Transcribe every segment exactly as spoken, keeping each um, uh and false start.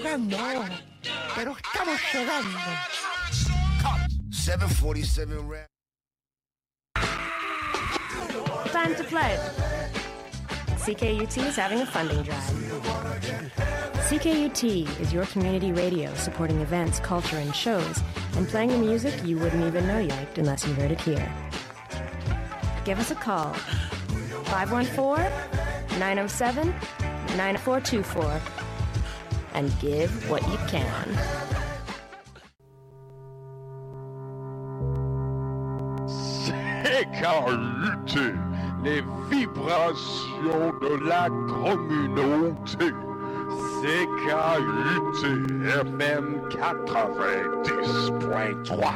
llegando, pero estamos llegando. seven forty-seven rap. Time to play. C K U T is having a funding drive. C K U T is your community radio supporting events, culture, and shows, and playing the music you wouldn't even know you liked unless you heard it here. Give us a call. five one four, nine oh seven, nine four two four and give what you can. C K U T, les vibrations de la communauté. C K U T F M quatre-vingt-dix point trois.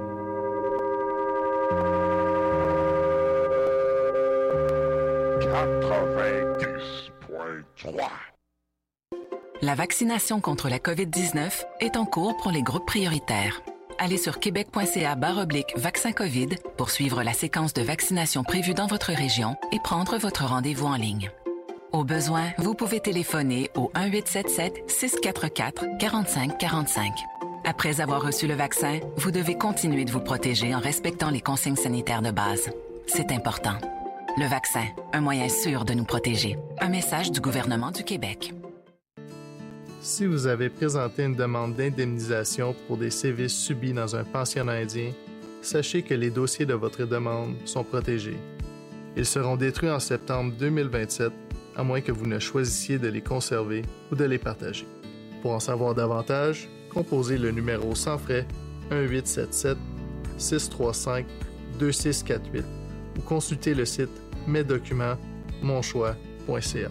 quatre-vingt-dix point trois. La vaccination contre la covid dix-neuf est en cours pour les groupes prioritaires. Allez sur québec.ca barre oblique vaccin COVID pour suivre la séquence de vaccination prévue dans votre région et prendre votre rendez-vous en ligne. Au besoin, vous pouvez téléphoner au un huit sept sept, six quatre quatre, quatre cinq quatre cinq. Après avoir reçu le vaccin, vous devez continuer de vous protéger en respectant les consignes sanitaires de base. C'est important. Le vaccin, un moyen sûr de nous protéger. Un message du gouvernement du Québec. Si vous avez présenté une demande d'indemnisation pour des sévices subis dans un pensionnat indien, sachez que les dossiers de votre demande sont protégés. Ils seront détruits en septembre deux mille vingt-sept, à moins que vous ne choisissiez de les conserver ou de les partager. Pour en savoir davantage, composez le numéro sans frais un huit sept sept, six trois cinq, deux six quatre huit ou consultez le site mes documents mon choix point c a.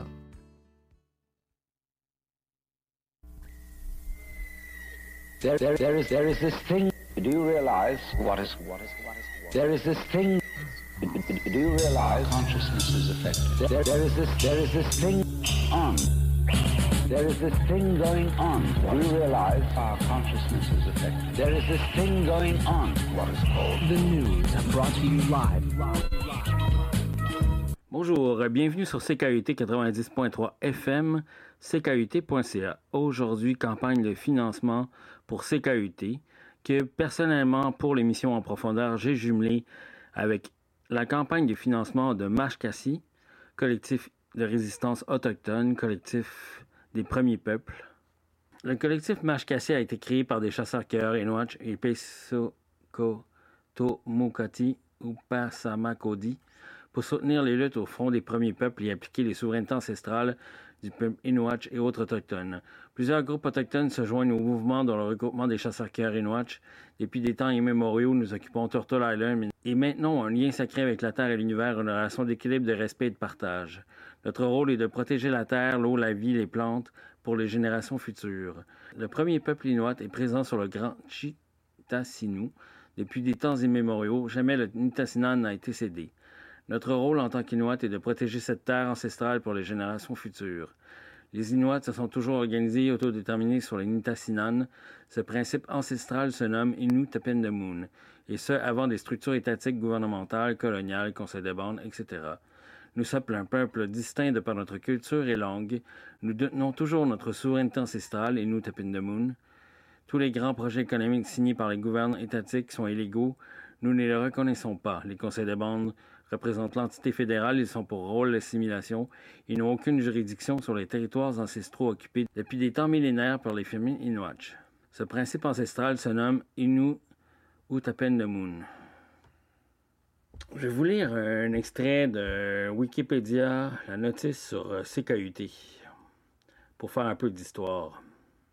There, there, there is, there is this thing. Do you realize what is, what is, what is, there is this thing. Do you realize consciousness is affected? There, there is this, there is this thing on. There is this thing going on. Do you realize our consciousness is affected? There is this thing going on. What is called the news, brought to you live. Bonjour, bienvenue sur C K U T quatre-vingt-dix point trois F M, C K U T point C A. Aujourd'hui, campagne de financement pour C K U T, que personnellement, pour l'émission En profondeur, j'ai jumelé avec la campagne de financement de Mashkassi, collectif de résistance autochtone, collectif des premiers peuples. Le collectif Mashkassi a été créé par des chasseurs-cueilleurs Inouach et Pesokotomokati ou Passamaquoddy pour soutenir les luttes au front des premiers peuples et appliquer les souverainetés ancestrales du peuple Inouach et autres autochtones. Plusieurs groupes autochtones se joignent au mouvement dans le regroupement des chasseurs-cueilleurs Inouach. Depuis des temps immémoriaux, nous occupons Turtle Island et maintenant un lien sacré avec la Terre et l'univers, une relation d'équilibre, de respect et de partage. Notre rôle est de protéger la Terre, l'eau, la vie, les plantes pour les générations futures. Le premier peuple Inuit est présent sur le grand Chitasinou. Depuis des temps immémoriaux, jamais le Nitassinan n'a été cédé. Notre rôle en tant qu'Inuit est de protéger cette terre ancestrale pour les générations futures. Les Inuits se sont toujours organisés et autodéterminés sur les Nitassinan. Ce principe ancestral se nomme Innu Tapendamun, et ce, avant des structures étatiques, gouvernementales, coloniales, conseils de bande, et cetera. Nous sommes un peuple distinct de par notre culture et langue. Nous détenons toujours notre souveraineté ancestrale, Innu Tapendamun. Tous les grands projets économiques signés par les gouvernements étatiques sont illégaux. Nous ne les reconnaissons pas. Les conseils de bande représentent l'entité fédérale, ils sont pour rôle l'assimilation. Ils n'ont aucune juridiction sur les territoires ancestraux occupés depuis des temps millénaires par les familles Inouach. Ce principe ancestral se nomme Innu Utapendamun. Je vais vous lire un extrait de Wikipédia, la notice sur C K U T, pour faire un peu d'histoire.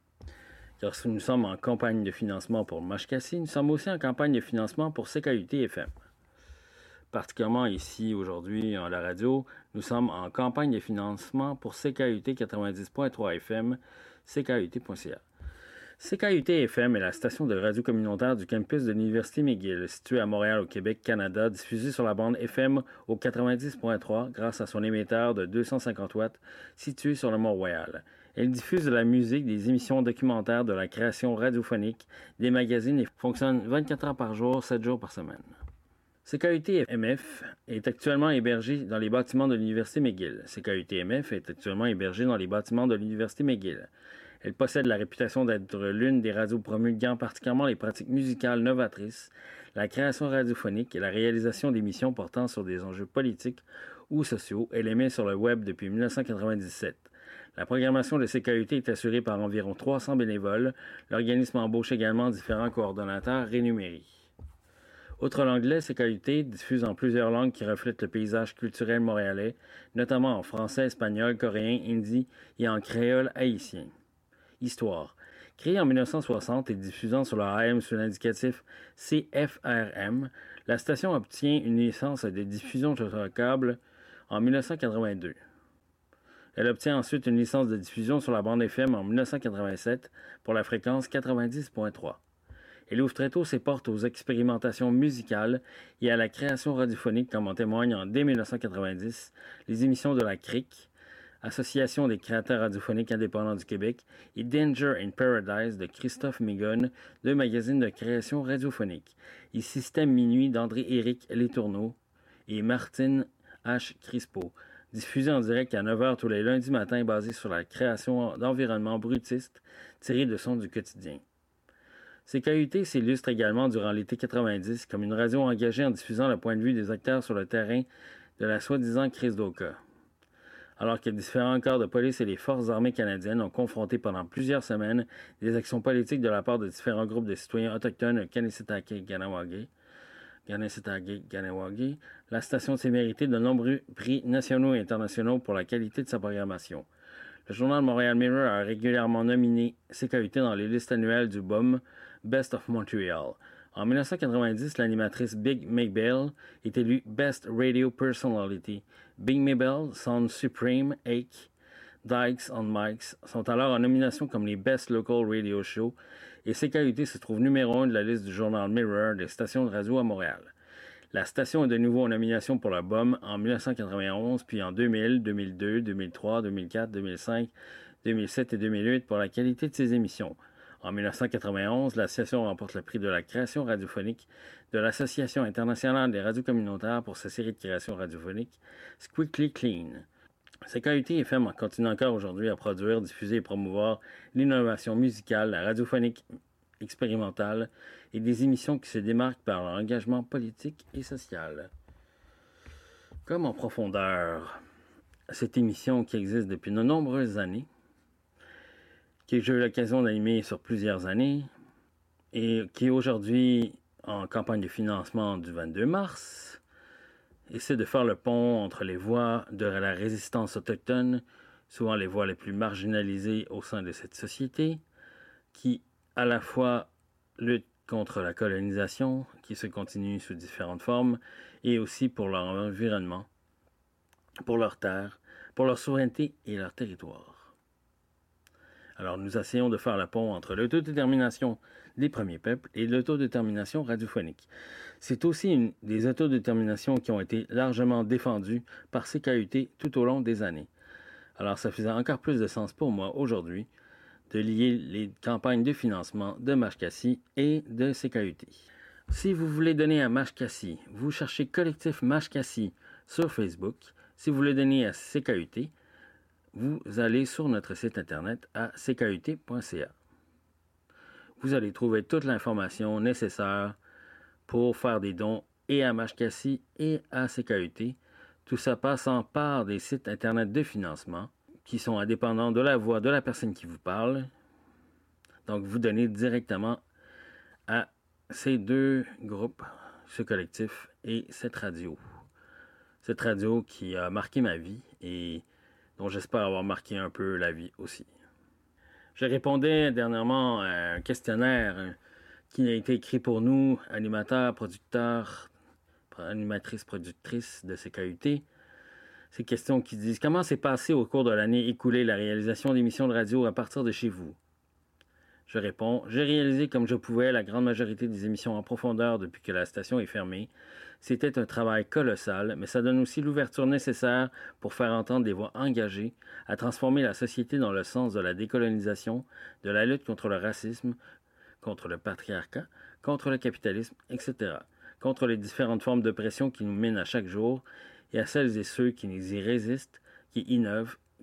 Car si nous sommes en campagne de financement pour Mashkassi, nous sommes aussi en campagne de financement pour C K U T F M. Particulièrement ici, aujourd'hui, à la radio, nous sommes en campagne de financement pour C K U T quatre-vingt-dix point trois F M, C K U T point C A. C K U T F M est la station de radio communautaire du campus de l'Université McGill, située à Montréal, au Québec, Canada, diffusée sur la bande F M au quatre-vingt-dix point trois grâce à son émetteur de deux cent cinquante watts situé sur le Mont-Royal. Elle diffuse de la musique, des émissions documentaires, de la création radiophonique, des magazines et fonctionne vingt-quatre heures par jour, sept jours par semaine. C K U T M F est actuellement hébergé dans les bâtiments de l'Université McGill. C K U T M F est actuellement hébergé dans les bâtiments de l'Université McGill. Elle possède la réputation d'être l'une des radios promulguant particulièrement les pratiques musicales novatrices, la création radiophonique et la réalisation d'émissions portant sur des enjeux politiques ou sociaux. Elle émet sur le web depuis mille neuf cent quatre-vingt-dix-sept. La programmation de C K U T est assurée par environ trois cents bénévoles. L'organisme embauche également différents coordonnateurs rémunérés. Outre l'anglais, C K U T diffuse en plusieurs langues qui reflètent le paysage culturel montréalais, notamment en français, espagnol, coréen, hindi et en créole haïtien. Histoire. Créée en mille neuf cent soixante et diffusant sur le A M sous l'indicatif C F R M, la station obtient une licence de diffusion sur le câble en mille neuf cent quatre-vingt-deux. Elle obtient ensuite une licence de diffusion sur la bande F M en mille neuf cent quatre-vingt-sept pour la fréquence quatre-vingt-dix virgule trois. Elle ouvre très tôt ses portes aux expérimentations musicales et à la création radiophonique, comme en témoignent dès mille neuf cent quatre-vingt-dix les émissions de la C R I C, Association des créateurs radiophoniques indépendants du Québec, et Danger in Paradise de Christophe Mégonne, deux magazines de création radiophonique, et Système Minuit d'André-Éric Letourneau et Martine H. Crispo, diffusé en direct à neuf heures tous les lundis matins, basé sur la création d'environnements brutistes tirés de sons du quotidien. C K U T s'illustre également durant l'été quatre-vingt-dix comme une radio engagée en diffusant le point de vue des acteurs sur le terrain de la soi-disant crise d'Oka. Alors que différents corps de police et les forces armées canadiennes ont confronté pendant plusieurs semaines des actions politiques de la part de différents groupes de citoyens autochtones au Kanesatake-Ganawagi, Kanesatake-Ganawagi, la station s'est méritée de nombreux prix nationaux et internationaux pour la qualité de sa programmation. Le journal Montréal Mirror a régulièrement nominé C K U T dans les listes annuelles du B O M Best of Montreal. En mille neuf cent quatre-vingt-dix, l'animatrice Big Maybelle est élue Best Radio Personality. Big Maybelle, Sound Supreme, Ake, Dykes on Mics sont alors en nomination comme les Best Local Radio Show et C K U T se trouve numéro un de la liste du journal Mirror des stations de radio à Montréal. La station est de nouveau en nomination pour le B O M en mille neuf cent quatre-vingt-onze, puis en deux mille, deux mille deux, deux mille trois, deux mille quatre, deux mille cinq, deux mille sept et deux mille huit pour la qualité de ses émissions. En mille neuf cent quatre-vingt-onze, l'association remporte le prix de la création radiophonique de l'Association internationale des radios communautaires pour sa série de création radiophonique Squeaky Clean. C K U T F M continue encore aujourd'hui à produire, diffuser et promouvoir l'innovation musicale, la radiophonique expérimentale et des émissions qui se démarquent par leur engagement politique et social. Comme en profondeur, cette émission qui existe depuis de nombreuses années, que j'ai eu l'occasion d'animer sur plusieurs années et qui est aujourd'hui en campagne de financement du vingt-deux mars, essaie de faire le pont entre les voix de la résistance autochtone, souvent les voix les plus marginalisées au sein de cette société, qui à la fois luttent contre la colonisation, qui se continue sous différentes formes, et aussi pour leur environnement, pour leurs terres, pour leur souveraineté et leur territoire. Alors, nous essayons de faire le pont entre l'autodétermination des premiers peuples et l'autodétermination radiophonique. C'est aussi une des autodéterminations qui ont été largement défendues par C K U T tout au long des années. Alors, ça faisait encore plus de sens pour moi aujourd'hui de lier les campagnes de financement de Mashkassi et de C K U T. Si vous voulez donner à Mashkassi, vous cherchez Collectif Mashkassi sur Facebook. Si vous voulez donner à C K U T, vous allez sur notre site internet à c k u t point c a. Vous allez trouver toute l'information nécessaire pour faire des dons et à Mashkassi et à C K U T. Tout ça passant par des sites internet de financement qui sont indépendants de la voix de la personne qui vous parle. Donc, vous donnez directement à ces deux groupes, ce collectif et cette radio. Cette radio qui a marqué ma vie et dont j'espère avoir marqué un peu la vie aussi. Je répondais dernièrement à un questionnaire qui a été écrit pour nous, animateurs, producteurs, animatrices, productrices de C K U T. Ces questions qui disent « Comment s'est passé au cours de l'année écoulée la réalisation d'émissions de radio à partir de chez vous? » Je réponds « J'ai réalisé comme je pouvais la grande majorité des émissions en profondeur depuis que la station est fermée. C'était un travail colossal, mais ça donne aussi l'ouverture nécessaire pour faire entendre des voix engagées, à transformer la société dans le sens de la décolonisation, de la lutte contre le racisme, contre le patriarcat, contre le capitalisme, et cetera, contre les différentes formes d'oppression qui nous minent à chaque jour, et à celles et ceux qui nous y résistent, qui innovent,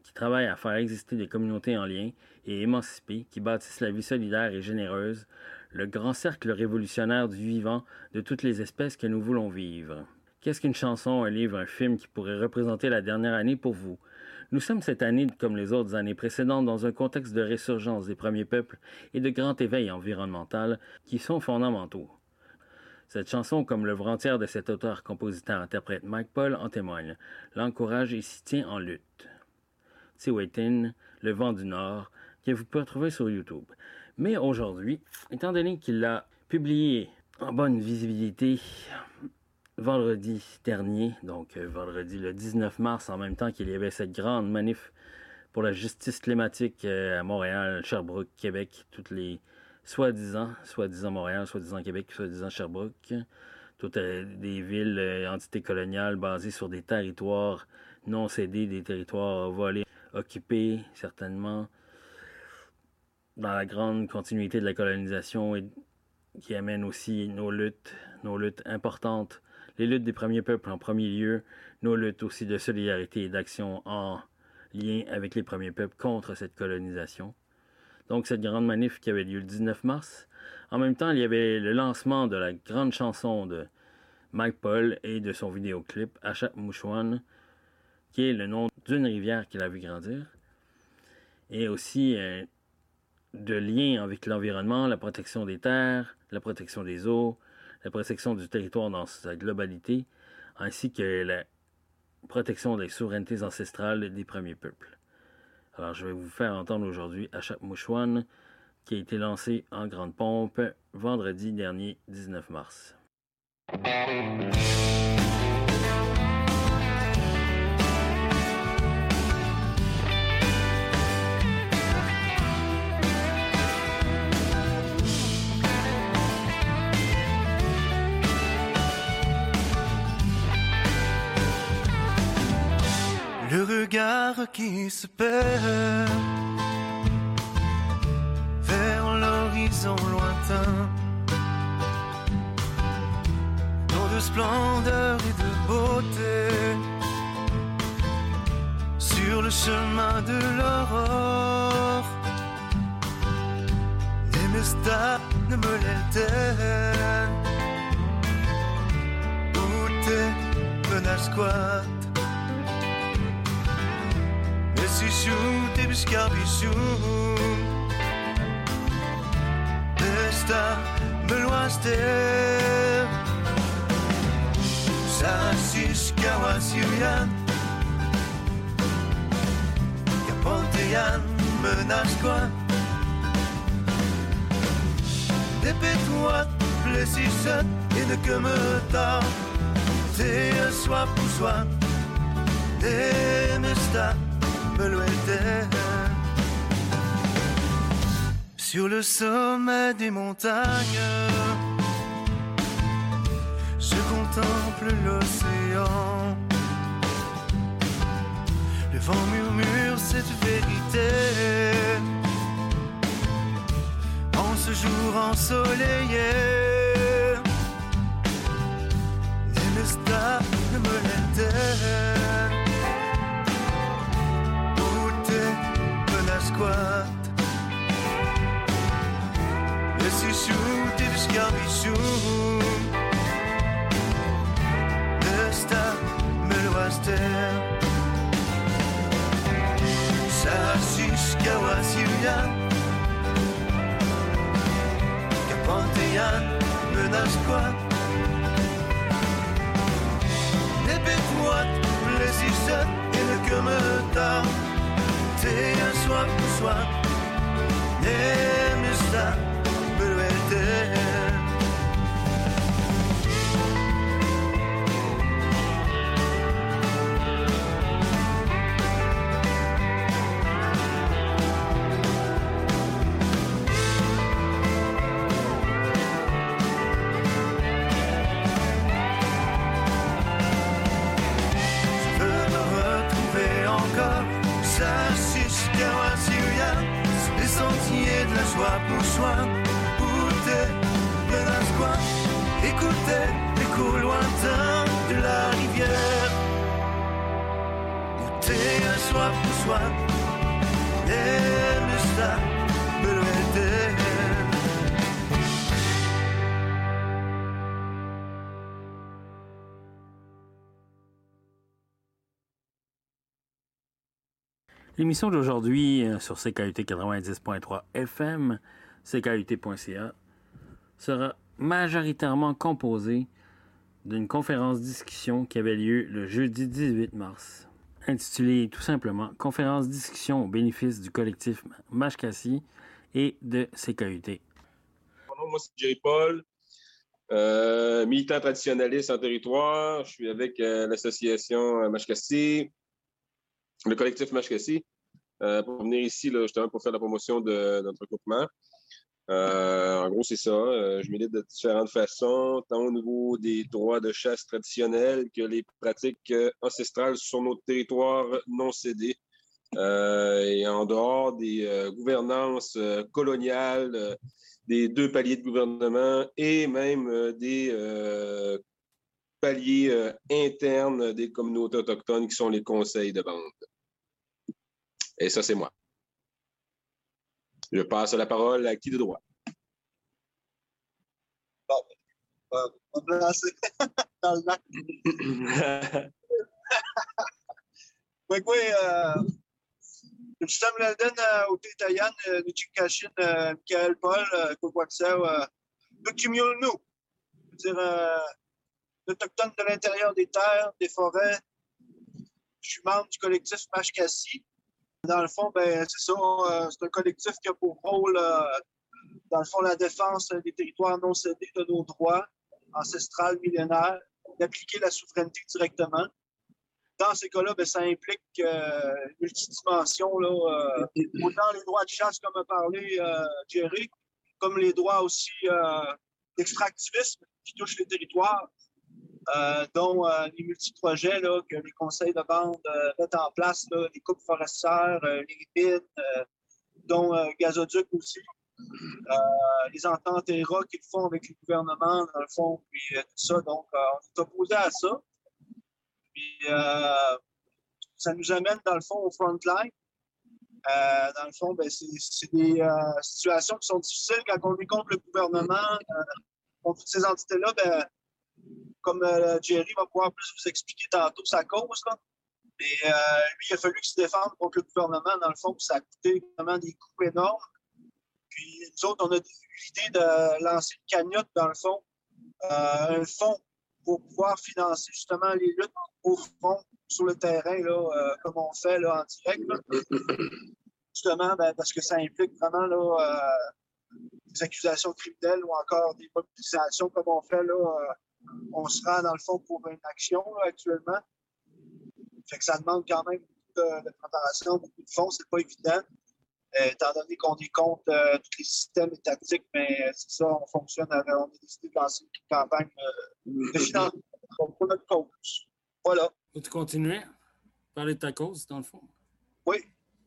qui travaillent à faire exister des communautés en lien et émancipées, qui bâtissent la vie solidaire et généreuse, le grand cercle révolutionnaire du vivant de toutes les espèces que nous voulons vivre. Qu'est-ce qu'une chanson, un livre, un film qui pourrait représenter la dernière année pour vous? Nous sommes cette année, comme les autres années précédentes, dans un contexte de résurgence des premiers peuples et de grand éveil environnemental qui sont fondamentaux. Cette chanson, comme l'œuvre entière de cet auteur-compositeur-interprète Mike Paul, en témoigne, l'encourage et s'y tient en lutte. Tsiwetin, Le vent du Nord, que vous pouvez retrouver sur YouTube. Mais aujourd'hui, étant donné qu'il l'a publié en bonne visibilité vendredi dernier, donc euh, vendredi le dix-neuf mars, en même temps qu'il y avait cette grande manif pour la justice climatique euh, à Montréal, Sherbrooke, Québec, toutes les soi-disant, soi-disant Montréal, soi-disant Québec, soi-disant Sherbrooke, toutes euh, des villes, euh, entités coloniales basées sur des territoires non cédés, des territoires volés, occupés, certainement, dans la grande continuité de la colonisation et qui amène aussi nos luttes, nos luttes importantes, les luttes des premiers peuples en premier lieu, nos luttes aussi de solidarité et d'action en lien avec les premiers peuples contre cette colonisation. Donc cette grande manif qui avait lieu le dix-neuf mars. En même temps, il y avait le lancement de la grande chanson de Mike Paul et de son vidéoclip Achapmouchouan, qui est le nom d'une rivière qu'il a vu grandir. Et aussi euh, de liens avec l'environnement, la protection des terres, la protection des eaux, la protection du territoire dans sa globalité, ainsi que la protection des souverainetés ancestrales des premiers peuples. Alors, je vais vous faire entendre aujourd'hui Achapmouchouan, qui a été lancé en grande pompe vendredi dernier, dix-neuf mars. Le regard qui se perd vers l'horizon lointain, tant de splendeur et de beauté sur le chemin de l'aurore. Les mestas ne me l'éltènent, où tes menaces squattent. Sichou, te biscarbichou, Desta, me loaster, Sarasish, Kawasiuyan, Kapanteyan, menace quoi? Dépêche-toi, blessissette, et ne que me tarde, t'es un soir pour soi, des mestas. Sur le sommet des montagnes, je contemple l'océan. Le vent murmure cette vérité en ce jour ensoleillé. Les mestas ne me l'interdisent. Squat. Le sichou, t'es du scarbichou. Nesta, me l'oaster. Sarasish, Kawasiuyan. Kapanteyan, menace quoi? Dépêche-toi, blessissette, et ne que me tarde. C'est un soir pour soi, et ça peut être. Joie pour soi, où t'es, menace quoi? Écoutez l'écho lointain de la rivière, où Tia sua por sua Ele está pelo eterno. L'émission d'aujourd'hui euh, sur C K U T quatre-vingt-dix point trois F M, C K U T point C A, sera majoritairement composée d'une conférence-discussion qui avait lieu le jeudi dix-huit mars, intitulée tout simplement « Conférence-discussion au bénéfice du collectif Mashkassi et de C K U T ». Moi, c'est Jerry Paul, euh, militant traditionnaliste en territoire. Je suis avec euh, l'association Mashkassi, le collectif Mashkassi, euh, pour venir ici là, justement pour faire la promotion de, de notre groupement. Euh, en gros, c'est ça. Euh, je milite de différentes façons, tant au niveau des droits de chasse traditionnels que les pratiques euh, ancestrales sur nos territoires non cédés. Euh, et en dehors des euh, gouvernances euh, coloniales, euh, des deux paliers de gouvernement et même euh, des euh, paliers euh, internes des communautés autochtones qui sont les conseils de bande. Et ça, c'est moi. Je passe la parole à qui de droit? Bon, on va me lancer dans le lac. Oui, oui, euh, Justin Mladen, Otitayan, Nuchikashin, Michael Paul, Kokwaksew, Dokimiolnu. C'est-à-dire, euh, l'Autochtone de l'intérieur des terres, des forêts. Je suis membre du collectif Mashkassi. Dans le fond, ben, c'est ça, euh, c'est un collectif qui a pour rôle, euh, dans le fond, la défense des territoires non cédés, de nos droits ancestrales, millénaires, d'appliquer la souveraineté directement. Dans ces cas-là, ben, ça implique euh, une multidimension, là, euh, autant les droits de chasse, comme a parlé euh, Jerry, comme les droits aussi euh, d'extractivisme qui touchent les territoires. Euh, dont euh, les multi-projets là, que les conseils de bande euh, mettent en place, là, les coupes forestières, euh, les mines, euh, dont euh, Gazoduc aussi, euh, les ententes E R A qu'ils font avec les gouvernements, dans le fond, puis euh, tout ça. Donc, euh, on est opposé à ça. Puis, euh, ça nous amène, dans le fond, au front line. Euh, dans le fond, ben, c'est, c'est des euh, situations qui sont difficiles quand on est contre le gouvernement, euh, contre toutes ces entités-là, ben, comme euh, Jerry va pouvoir plus vous expliquer tantôt sa cause. Là. Et euh, lui, il a fallu qu'il se défende contre le gouvernement, dans le fond, puis ça a coûté vraiment des coûts énormes. Puis nous autres, on a eu l'idée de lancer une cagnotte, dans le fond, euh, un fonds pour pouvoir financer justement les luttes au front sur le terrain, là, euh, comme on fait là, en direct. Là. Justement, ben, parce que ça implique vraiment là, euh, des accusations criminelles ou encore des mobilisations comme on fait là. Euh, on se rend dans le fond pour une action là, actuellement. Fait que ça demande quand même beaucoup de, de préparation, beaucoup de fonds, c'est pas évident. Euh, étant donné qu'on est contre euh, tous les systèmes étatiques, mais c'est ça, on fonctionne avec, on a décidé de lancer une campagne euh, de financement pour notre cause. Voilà. Peux-tu continuer à parler de ta cause, dans le fond? Oui.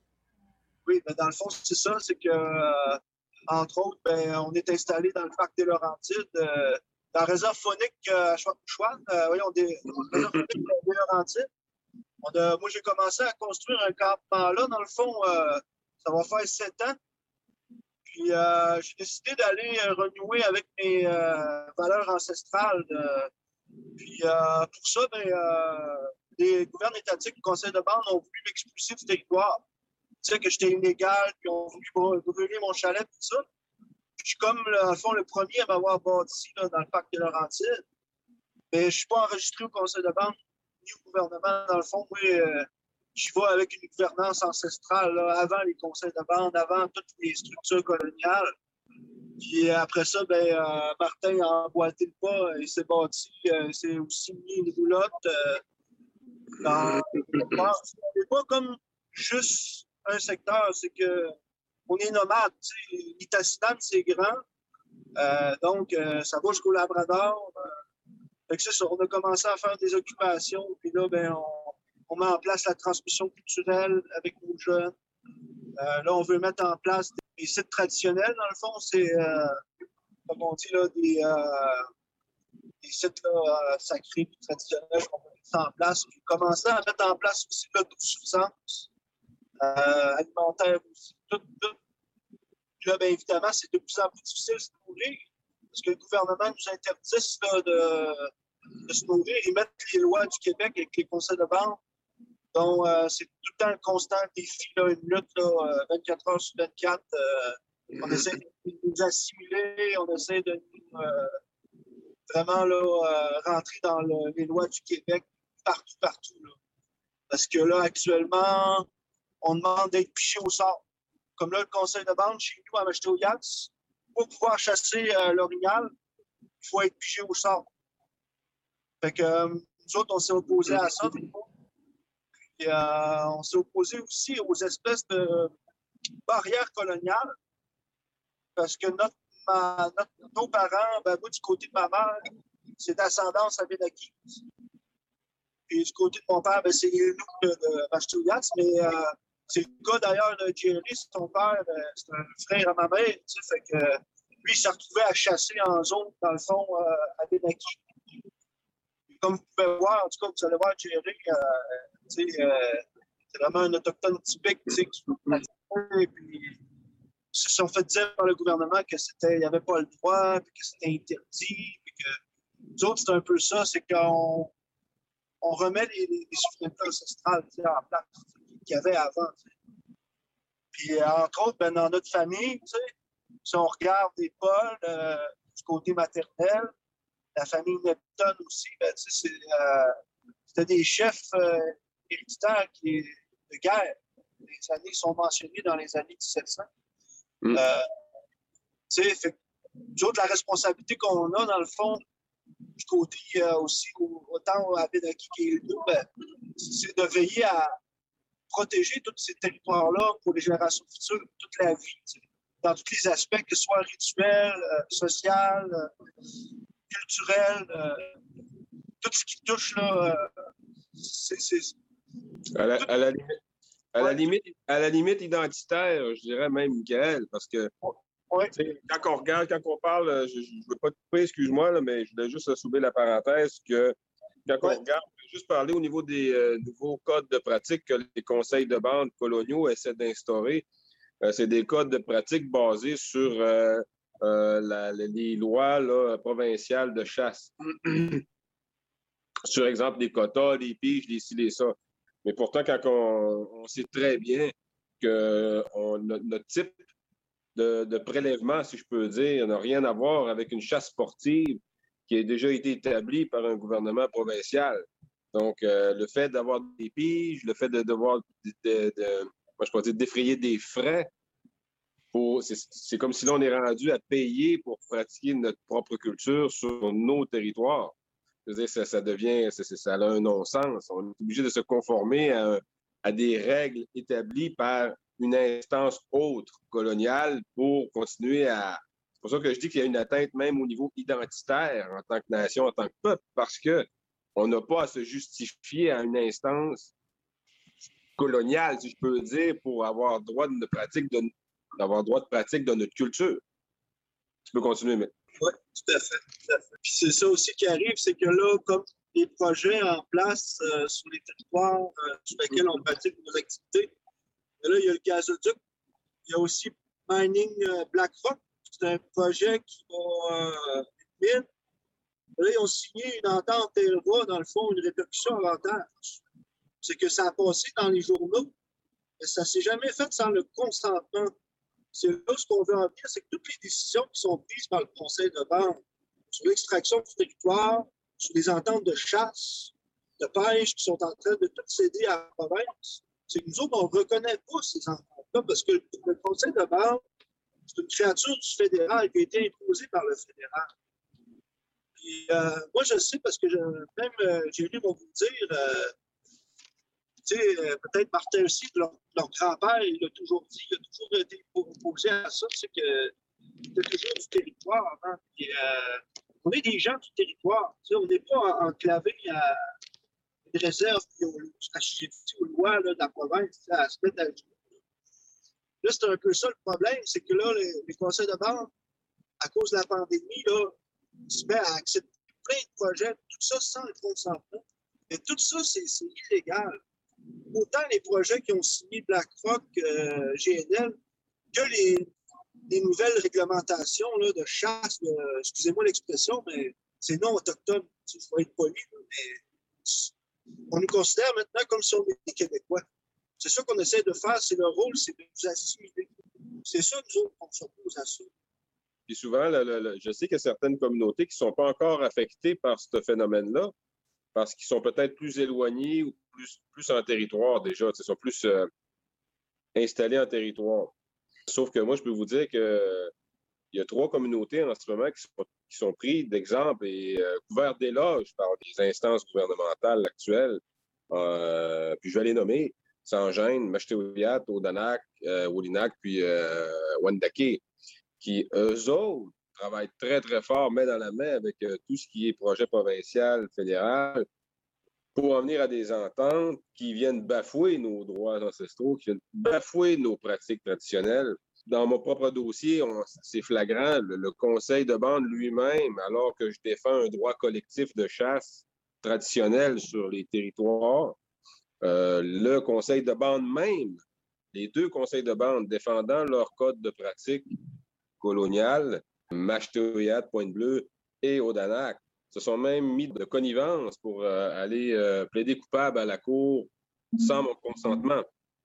Oui, ben dans le fond, c'est ça, c'est que, euh, entre autres, ben, on est installé dans le parc des Laurentides, euh, dans la réserve faunique euh, à Chouan, euh, oui, on est réserve faunique des Laurentides. On a, moi, j'ai commencé à construire un campement là, dans le fond, euh, ça va faire sept ans. Puis, euh, j'ai décidé d'aller euh, renouer avec mes euh, valeurs ancestrales. Euh, puis, euh, pour ça, ben, euh, les gouvernements étatiques du conseil de bande ont voulu m'expulser du territoire. Tu sais que j'étais illégal, puis ont voulu brûler mon chalet, tout ça. Je suis comme, dans le fond, le premier à m'avoir bâti là, dans le parc des Laurentides. Mais je ne suis pas enregistré au conseil de bande ni au gouvernement. Dans le fond, moi, euh, je vais avec une gouvernance ancestrale là, avant les conseils de bande, avant toutes les structures coloniales. Puis après ça, ben, euh, Martin a emboîté le pas et s'est bâti, euh, c'est aussi mis une roulotte. Euh, dans... C'est pas comme juste un secteur, c'est que on est nomade. L'Itacidan, c'est grand. Euh, donc, euh, ça va jusqu'au Labrador. Euh, fait que c'est ça, on a commencé à faire des occupations. Puis là, ben, on, on met en place la transmission culturelle avec nos jeunes. Euh, là, on veut mettre en place des, des sites traditionnels. Dans le fond, c'est, euh, comme on dit, là, des, euh, des sites là, euh, sacrés et traditionnels qu'on va mettre en place. Puis commencer à mettre en place aussi l'autosuffisamce euh, alimentaire aussi. Tout, tout. Puis là, bien évidemment, c'est de plus en plus difficile de se nourrir parce que le gouvernement nous interdit là, de, de se nourrir. Ils mettent les lois du Québec avec les conseils de vente. Donc, euh, c'est tout le temps un constant défi, là, une lutte là, vingt-quatre heures sur vingt-quatre. Euh, on essaie de nous assimiler, on essaie de nous euh, vraiment là, euh, rentrer dans le, les lois du Québec partout, partout. Là. Parce que là, actuellement, on demande d'être piché au sort. Comme là, le conseil de vente chez nous à Machetoyats, pour pouvoir chasser euh, l'orignal, il faut être piché au sort. Fait que euh, nous autres, on s'est opposés à ça. Et, euh, on s'est opposé aussi aux espèces de barrières coloniales parce que notre, ma, notre, nos parents, ben, moi, du côté de ma mère, c'est d'ascendance abénakite. Et du côté de mon père, ben, c'est les loups de, de Machetoyats. Mais euh, c'est le cas d'ailleurs de Jerry, son père, euh, c'est un frère à ma mère. Tu sais, fait que, euh, lui, il s'est retrouvé à chasser en zone, dans le fond, euh, abénakite. Comme vous pouvez voir, en tout cas, vous allez voir Jerry, euh, tu sais, euh, c'est vraiment un autochtone typique, tu sais, qui et puis ils se sont fait dire par le gouvernement que c'était, il n'y avait pas le droit, puis que c'était interdit, puis que nous autres, c'est un peu ça, c'est qu'on on remet les, les, les souverainetés ancestrales en place qu'il y avait avant. Tu sais. Puis, entre autres, ben, dans notre famille, tu sais, si on regarde les Paul euh, du côté maternel, la famille Neptune aussi, ben, tu sais, c'est, euh, c'était des chefs euh, héréditaires qui, de guerre. Les années sont mentionnées dans les années dix-sept cents. Mm. Euh, tu sais, fait, nous autres, la responsabilité qu'on a, dans le fond, du côté euh, aussi, autant à Abénaki et nous, ben, c'est de veiller à protéger tous ces territoires-là pour les générations futures, toute la vie, tu sais, dans tous les aspects, que ce soit rituel, euh, social, euh, culturel, euh, tout ce qui touche, là, euh, c'est... c'est à, la, à, la, à, la limite, à la limite identitaire, je dirais même, Michael, parce que ouais. Quand on regarde, quand on parle, je ne veux pas te couper, excuse-moi, là, mais je voulais juste soulever la parenthèse que quand ouais. on regarde, je veux juste parler au niveau des euh, nouveaux codes de pratique que les conseils de bande coloniaux essaient d'instaurer. Euh, c'est des codes de pratique basés sur euh, euh, la, les lois là, provinciales de chasse. Sur exemple, les quotas, les piges, les ci, les ça. Mais pourtant, quand on, on sait très bien que on, notre, notre type de, de prélèvement, si je peux dire, n'a rien à voir avec une chasse sportive qui a déjà été établie par un gouvernement provincial. Donc, euh, le fait d'avoir des piges, le fait de devoir de, de, de, moi, je peux dire, défrayer des frais, pour, c'est, c'est comme si là, on est rendu à payer pour pratiquer notre propre culture sur nos territoires. Je veux dire, ça, ça devient, ça, ça a un non-sens. On est obligé de se conformer à, à des règles établies par une instance autre coloniale pour continuer à... C'est pour ça que je dis qu'il y a une atteinte même au niveau identitaire en tant que nation, en tant que peuple, parce qu'on n'a pas à se justifier à une instance coloniale, si je peux dire, pour avoir droit de pratique de, d'avoir droit de pratique de notre culture. Tu peux continuer, mais... Oui, tout à fait, tout à fait. Puis c'est ça aussi qui arrive, c'est que là, comme les projets en place euh, sur les territoires euh, sur lesquels on pratique nos activités, là, il y a le gazoduc, il y a aussi Mining euh, Blackrock, c'est un projet qui va euh, mine. Là, ils ont signé une entente T R A, dans le fond, une répercussion avantage. C'est que ça a passé dans les journaux, mais ça ne s'est jamais fait sans le consentement. C'est là ce qu'on veut en dire, c'est que toutes les décisions qui sont prises par le conseil de bande sur l'extraction du territoire, sur les ententes de chasse, de pêche qui sont en train de tout céder à la province, c'est que nous autres, on ne reconnaît pas ces ententes-là parce que le conseil de bande, c'est une créature du fédéral qui a été imposée par le fédéral. Puis, euh, moi, je sais parce que je, même euh, j'ai lu, vont vous dire, euh, tu sais, euh, peut-être Martin aussi, leur, leur grand-père, il a toujours dit, il a toujours été opposé à ça, c'est que c'était toujours du territoire. Hein? Puis, euh, on est des gens du territoire. Tu sais, on n'est pas enclavés à une réserve, puis on, à aux lois là, de la province, à se mettre à là, c'est un peu ça le problème, c'est que là, les, les conseils de bande, à cause de la pandémie, là, se met à accepter plein de projets, tout ça sans le consentement. Mais tout ça, c'est, c'est illégal. Autant les projets qui ont signé BlackRock, euh, G N L, que les, les nouvelles réglementations là, de chasse, de, excusez-moi l'expression, mais c'est non autochtone. Il faut être poli, mais on nous considère maintenant comme si on était Québécois. C'est ça qu'on essaie de faire, c'est le rôle, c'est de nous assimiler. C'est ça, nous autres, qu'on s'oppose à ça. Puis souvent, le, le, le, je sais qu'il y a certaines communautés qui ne sont pas encore affectées par ce phénomène-là, parce qu'ils sont peut-être plus éloignés ou plus, plus en territoire déjà, ils sont plus euh, installés en territoire. Sauf que moi, je peux vous dire que il y a trois communautés en ce moment qui sont, qui sont prises d'exemple et euh, couvertes d'éloges par les instances gouvernementales actuelles. Euh, puis je vais les nommer, sans gêne, Mashtewiyat, Odanak, euh, Wolinak, puis euh, Wendake, qui, eux autres, travaillent très, très fort, main dans la main avec euh, tout ce qui est projet provincial, fédéral, pour en venir à des ententes qui viennent bafouer nos droits ancestraux, qui viennent bafouer nos pratiques traditionnelles. Dans mon propre dossier, on, c'est flagrant, le, le conseil de bande lui-même, alors que je défends un droit collectif de chasse traditionnel sur les territoires, euh, le conseil de bande même, les deux conseils de bande défendant leur code de pratique coloniale, Mashtewiyat, Pointe-Bleue et Odanak, se sont même mis de connivence pour euh, aller euh, plaider coupable à la cour sans mon consentement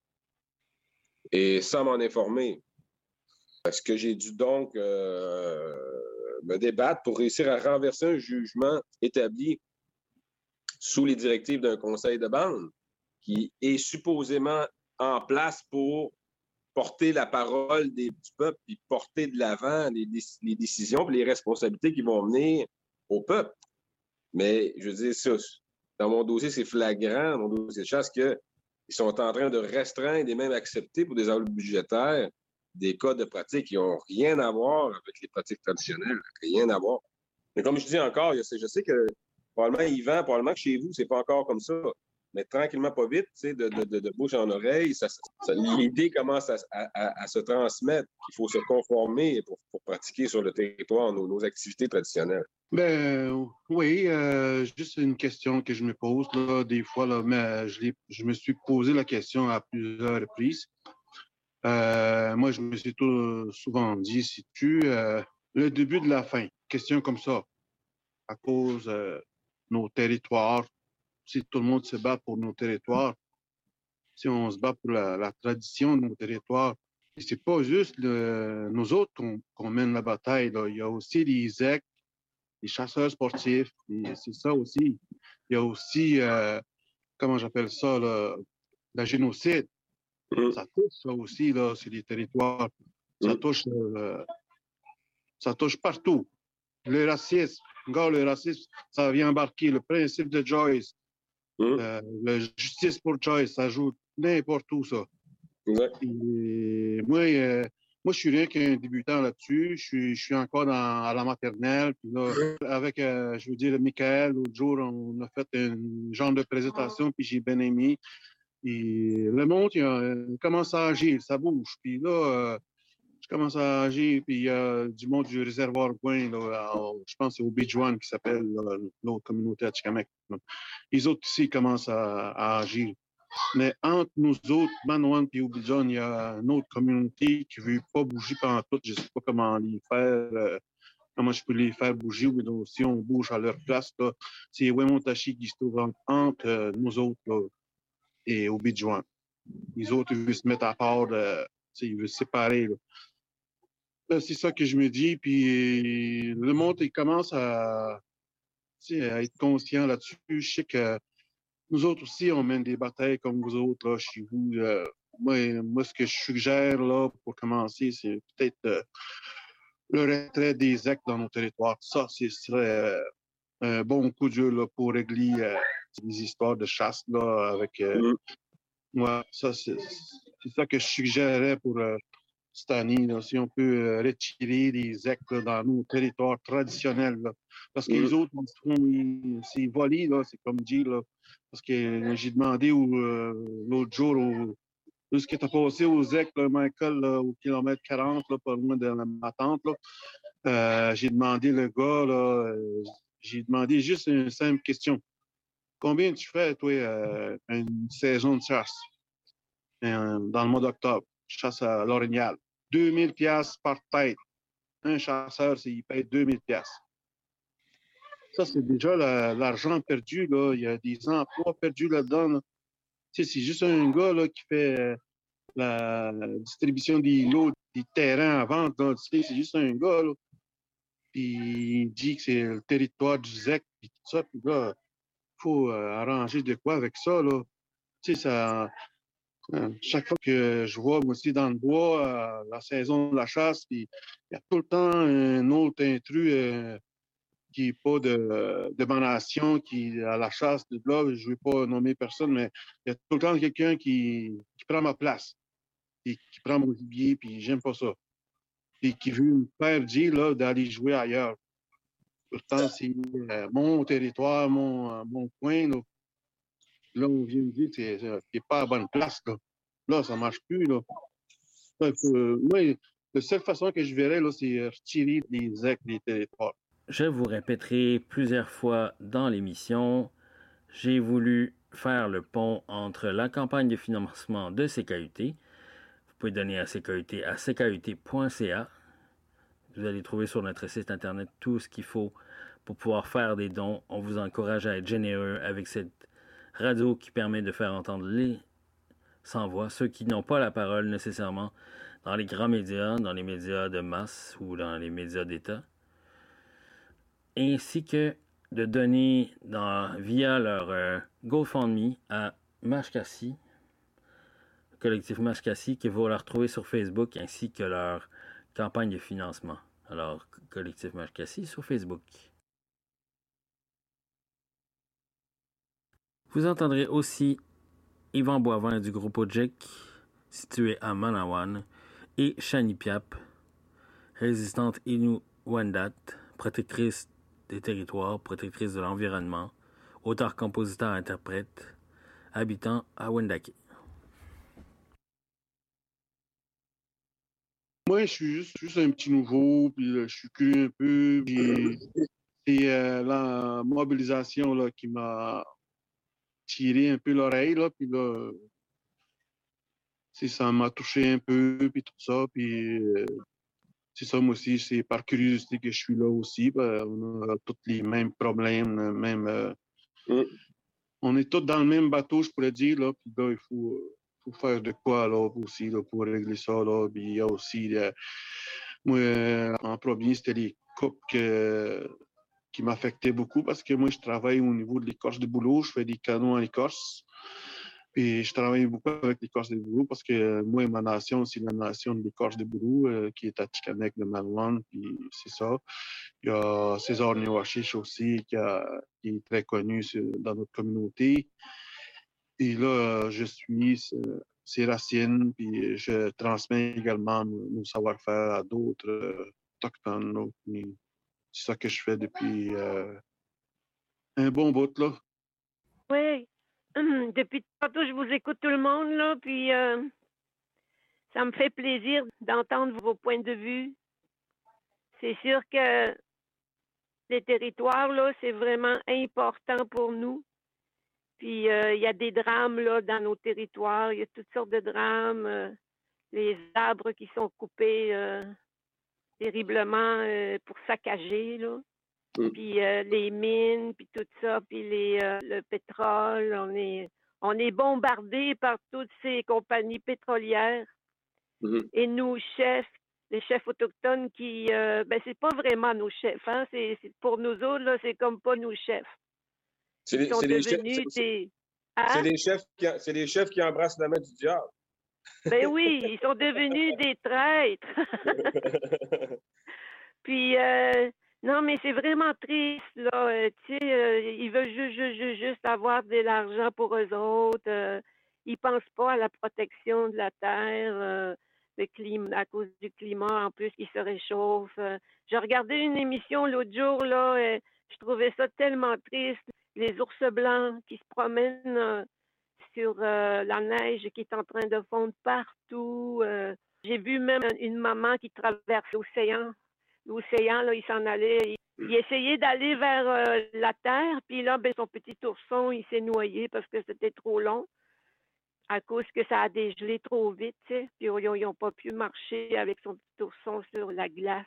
et sans m'en informer. Est-ce que j'ai dû donc euh, me débattre pour réussir à renverser un jugement établi sous les directives d'un conseil de bande qui est supposément en place pour porter la parole des, du peuple et porter de l'avant les, les décisions et les responsabilités qui vont venir au peuple. Mais je veux dire, ça, dans mon dossier, c'est flagrant, mon dossier de chasse, qu'ils sont en train de restreindre et même accepter pour des enveloppes budgétaires des cas de pratique qui n'ont rien à voir avec les pratiques traditionnelles. Rien à voir. Mais comme je dis encore, je sais, je sais que probablement Yvan, probablement que chez vous, c'est pas encore comme ça. Mais tranquillement, pas vite, tu sais, de, de, de bouche en oreille, ça, ça, l'idée commence à, à, à se transmettre. Il faut se conformer pour, pour pratiquer sur le territoire nos, nos activités traditionnelles. Ben oui, euh, juste une question que je me pose là, des fois, là, mais je, je me suis posé la question à plusieurs reprises. Euh, moi, je me suis tout, souvent dit, si tu euh, le début de la fin, question comme ça, à cause de euh, nos territoires, si tout le monde se bat pour nos territoires, si on se bat pour la, la tradition de nos territoires, et c'est pas juste le, nous autres qu'on, qu'on mène la bataille, là. Il y a aussi les Z E C, les chasseurs sportifs, et c'est ça aussi. Il y a aussi, euh, comment j'appelle ça, là, la génocide. Ça touche ça aussi, là, sur les territoires. Ça touche, euh, ça touche partout. Le racisme, regarde, le racisme, ça vient embarquer le principe de Joyce. Euh, la justice pour Joyce, ça joue n'importe où, ça. Et moi, euh, moi, je suis rien qu'un débutant là-dessus. Je suis, je suis encore dans, à la maternelle. Puis là, avec, euh, je veux dire, Michael, l'autre jour, on a fait un genre de présentation, puis j'ai bien aimé. Et le monde, il, a, il commence à agir, ça bouge. Puis là, euh, je commence à agir, puis il y a du monde du réservoir Gouin, là, à, je pense que c'est au Bijuan qui s'appelle là, l'autre communauté à Tikamek. Les autres ici commencent à, à agir. Mais entre nous autres, Manoan et Obijon, il y a une autre communauté qui ne veut pas bouger pendant tout. Je ne sais pas comment les faire, euh, comment je peux les faire bouger, mais donc, si on bouge à leur place, là, c'est Wemontachi qui se trouve entre euh, nous autres là, et Obijon. Les autres, ils veulent se mettre à part, euh, ils veulent se séparer. Là. Là, c'est ça que je me dis, puis le monde, il commence à, à être conscient là-dessus. Je sais que nous autres aussi, on mène des batailles comme vous autres, là, chez vous. Euh, moi, moi, ce que je suggère, là, pour commencer, c'est peut-être euh, le retrait des Z E C dans nos territoires. Ça, ce serait euh, un bon coup dur là, pour régler euh, les histoires de chasse, là, avec... Euh, moi, ça, c'est, c'est ça que je suggérerais pour euh, cette année, là, si on peut euh, retirer les Z E C là, dans nos territoires traditionnels. Là. Parce que les autres, ils, c'est volé, là, c'est comme dire, là. Parce que euh, j'ai demandé où, euh, l'autre jour, où, où ce qui était passé au Z E C, là, Michael, là, au kilomètre quarante, là, pas loin de ma tante, là. Euh, j'ai demandé le gars, là, euh, j'ai demandé juste une simple question. Combien tu fais, toi, euh, une saison de chasse euh, dans le mois d'octobre? Chasse à l'orignal. deux mille piastres par tête. Un chasseur, il paye deux mille piastres. Ça, c'est déjà la, l'argent perdu, là. Il y a des emplois perdus là-dedans. Là. Tu sais, c'est juste un gars là, qui fait euh, la, la distribution des lots, des terrains à vente. Là. Tu sais, c'est juste un gars. Là. Puis il dit que c'est le territoire du Z E C, puis tout ça. Puis là, il faut euh, arranger de quoi avec ça. Là. Tu sais, ça. Euh, chaque fois que je vois, moi aussi, dans le bois, euh, la saison de la chasse, puis il y a tout le temps un autre intrus euh, qui n'est pas de, de ma nation, qui est à la chasse, de là, je ne vais pas nommer personne, mais il y a tout le temps quelqu'un qui, qui prend ma place, et qui prend mon gibier, puis j'aime pas ça. Et qui veut me faire dire là, d'aller jouer ailleurs. Pourtant, c'est euh, mon territoire, mon, mon coin, là. Là, on vient me dire que c'est, c'est pas à la bonne place, là. Là, ça marche plus, là. Donc, euh, moi, la seule façon que je verrais, là, c'est retirer les Z E C des territoires. Je vous répéterai plusieurs fois dans l'émission, j'ai voulu faire le pont entre la campagne de financement de C K U T. Vous pouvez donner à C K U T à c k u t point c a. Vous allez trouver sur notre site internet tout ce qu'il faut pour pouvoir faire des dons. On vous encourage à être généreux avec cette radio qui permet de faire entendre les sans-voix, ceux qui n'ont pas la parole nécessairement dans les grands médias, dans les médias de masse ou dans les médias d'État, ainsi que de donner dans, via leur euh, GoFundMe à Mashkassi, le collectif Mashkassi, que vous la retrouver sur Facebook, ainsi que leur campagne de financement. Alors, collectif Mashkassi sur Facebook. Vous entendrez aussi Yvan Boivin du groupe Ojek, situé à Manawan, et Shani Piap, résistante Inuit-Wendat, protectrice des territoires, protectrice de l'environnement, auteur, compositeur, interprète, habitant à Wendake. Moi, je suis juste, juste un petit nouveau, puis là, je suis curieux un peu, puis c'est euh, la mobilisation là, qui m'a tiré un peu l'oreille, là, puis là, c'est, ça m'a touché un peu, puis tout ça, puis euh, c'est ça, moi aussi, c'est par curiosité que je suis là aussi, ben, on a tous les mêmes problèmes, même, euh, mm. on est tous dans le même bateau, je pourrais dire, là, puis là, il faut, faut faire de quoi, là, aussi, là, pour régler ça, là, puis il y a aussi, euh, moi, euh, en premier, c'était les coupes que qui m'affectait beaucoup parce que moi, je travaille au niveau de l'écorce de bouleau, je fais des canaux en écorce. Et je travaille beaucoup avec l'écorce de bouleau parce que moi, ma nation, c'est la nation de l'écorce de bouleau euh, qui est à Tikamek de Manawan, puis c'est ça. Il y a César Néwachiche aussi qui, a, qui est très connu sur, dans notre communauté. Et là, je suis ses racines, puis je transmets également mon savoir-faire à d'autres euh, autochtones. Là, puis, c'est ça que je fais depuis euh, un bon bout, là. Oui. Depuis tantôt, je vous écoute tout le monde, là, puis euh, ça me fait plaisir d'entendre vos points de vue. C'est sûr que les territoires, là, c'est vraiment important pour nous. Puis, euh, il y a des drames, là, dans nos territoires. Il y a toutes sortes de drames. Euh, les arbres qui sont coupés... Euh, terriblement euh, pour saccager, là. Mm. Puis euh, les mines, puis tout ça, puis les, euh, le pétrole, on est, on est bombardé par toutes ces compagnies pétrolières. Mm. Et nos chefs, les chefs autochtones qui, euh, ben c'est pas vraiment nos chefs, hein, c'est, c'est pour nous autres, là, c'est comme pas nos chefs. C'est les, c'est les chefs, c'est, des... Hein? c'est, les chefs qui, c'est les chefs qui embrassent la main du diable. Ben oui, ils sont devenus des traîtres. Puis, euh, non, mais c'est vraiment triste, là. Euh, tu sais, euh, ils veulent juste, juste, juste avoir de l'argent pour eux autres. Euh, ils pensent pas à la protection de la terre, euh, le climat, à cause du climat, en plus, qui se réchauffe. Euh, j'ai regardé une émission l'autre jour, là, et je trouvais ça tellement triste. Les ours blancs qui se promènent... Euh, sur euh, la neige qui est en train de fondre partout. Euh, j'ai vu même une maman qui traverse l'océan. L'océan, là, il s'en allait, il, Il essayait d'aller vers euh, la terre, puis là, ben, son petit ourson, il s'est noyé parce que c'était trop long, à cause que ça a dégelé trop vite, tu sais. Puis ils n'ont pas pu marcher avec son petit ourson sur la glace.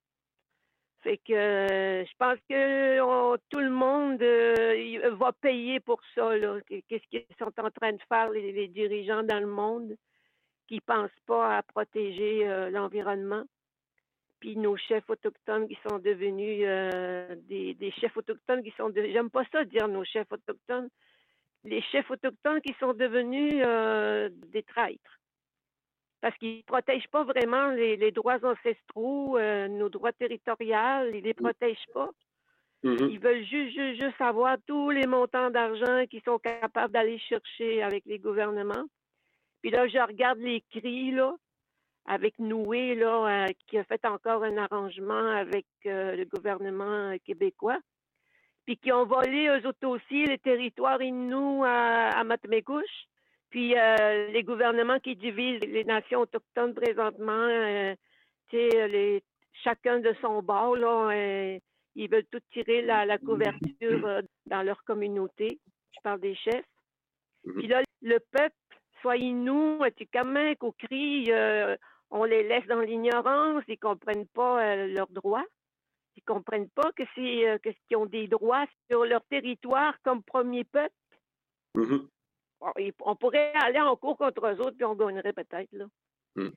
Fait que euh, je pense que on- tout le monde euh, va payer pour ça, là. Qu'est-ce qu'ils sont en train de faire, les, les dirigeants dans le monde, qui ne pensent pas à protéger euh, l'environnement. Puis nos chefs autochtones qui sont devenus euh, des, des chefs autochtones qui sont devenus, j'aime pas ça dire nos chefs autochtones, les chefs autochtones qui sont devenus euh, des traîtres. Parce qu'ils ne protègent pas vraiment les, les droits ancestraux, euh, nos droits territoriaux, ils ne les protègent pas. Mhm. Ils veulent juste, juste, juste avoir tous les montants d'argent qu'ils sont capables d'aller chercher avec les gouvernements. Puis là, je regarde les cris, là, avec Noué, là, euh, qui a fait encore un arrangement avec euh, le gouvernement euh, québécois, puis qui ont volé eux autres aussi les territoires Innu à, à Matmekouche. Puis euh, les gouvernements qui divisent les nations autochtones présentement, euh, tu sais, les, chacun de son bord, là, euh, ils veulent tout tirer la, la couverture euh, dans leur communauté. Je parle des chefs. Puis là, le peuple, soit Innu, Atikamekw, ou Cri, euh, on les laisse dans l'ignorance, ils ne comprennent pas euh, leurs droits. Ils ne comprennent pas que c'est euh, que qu'ils ont des droits sur leur territoire comme premier peuple. Mhm. Bon, et on pourrait aller en cours contre eux autres, puis on gagnerait peut-être, là. Mhm.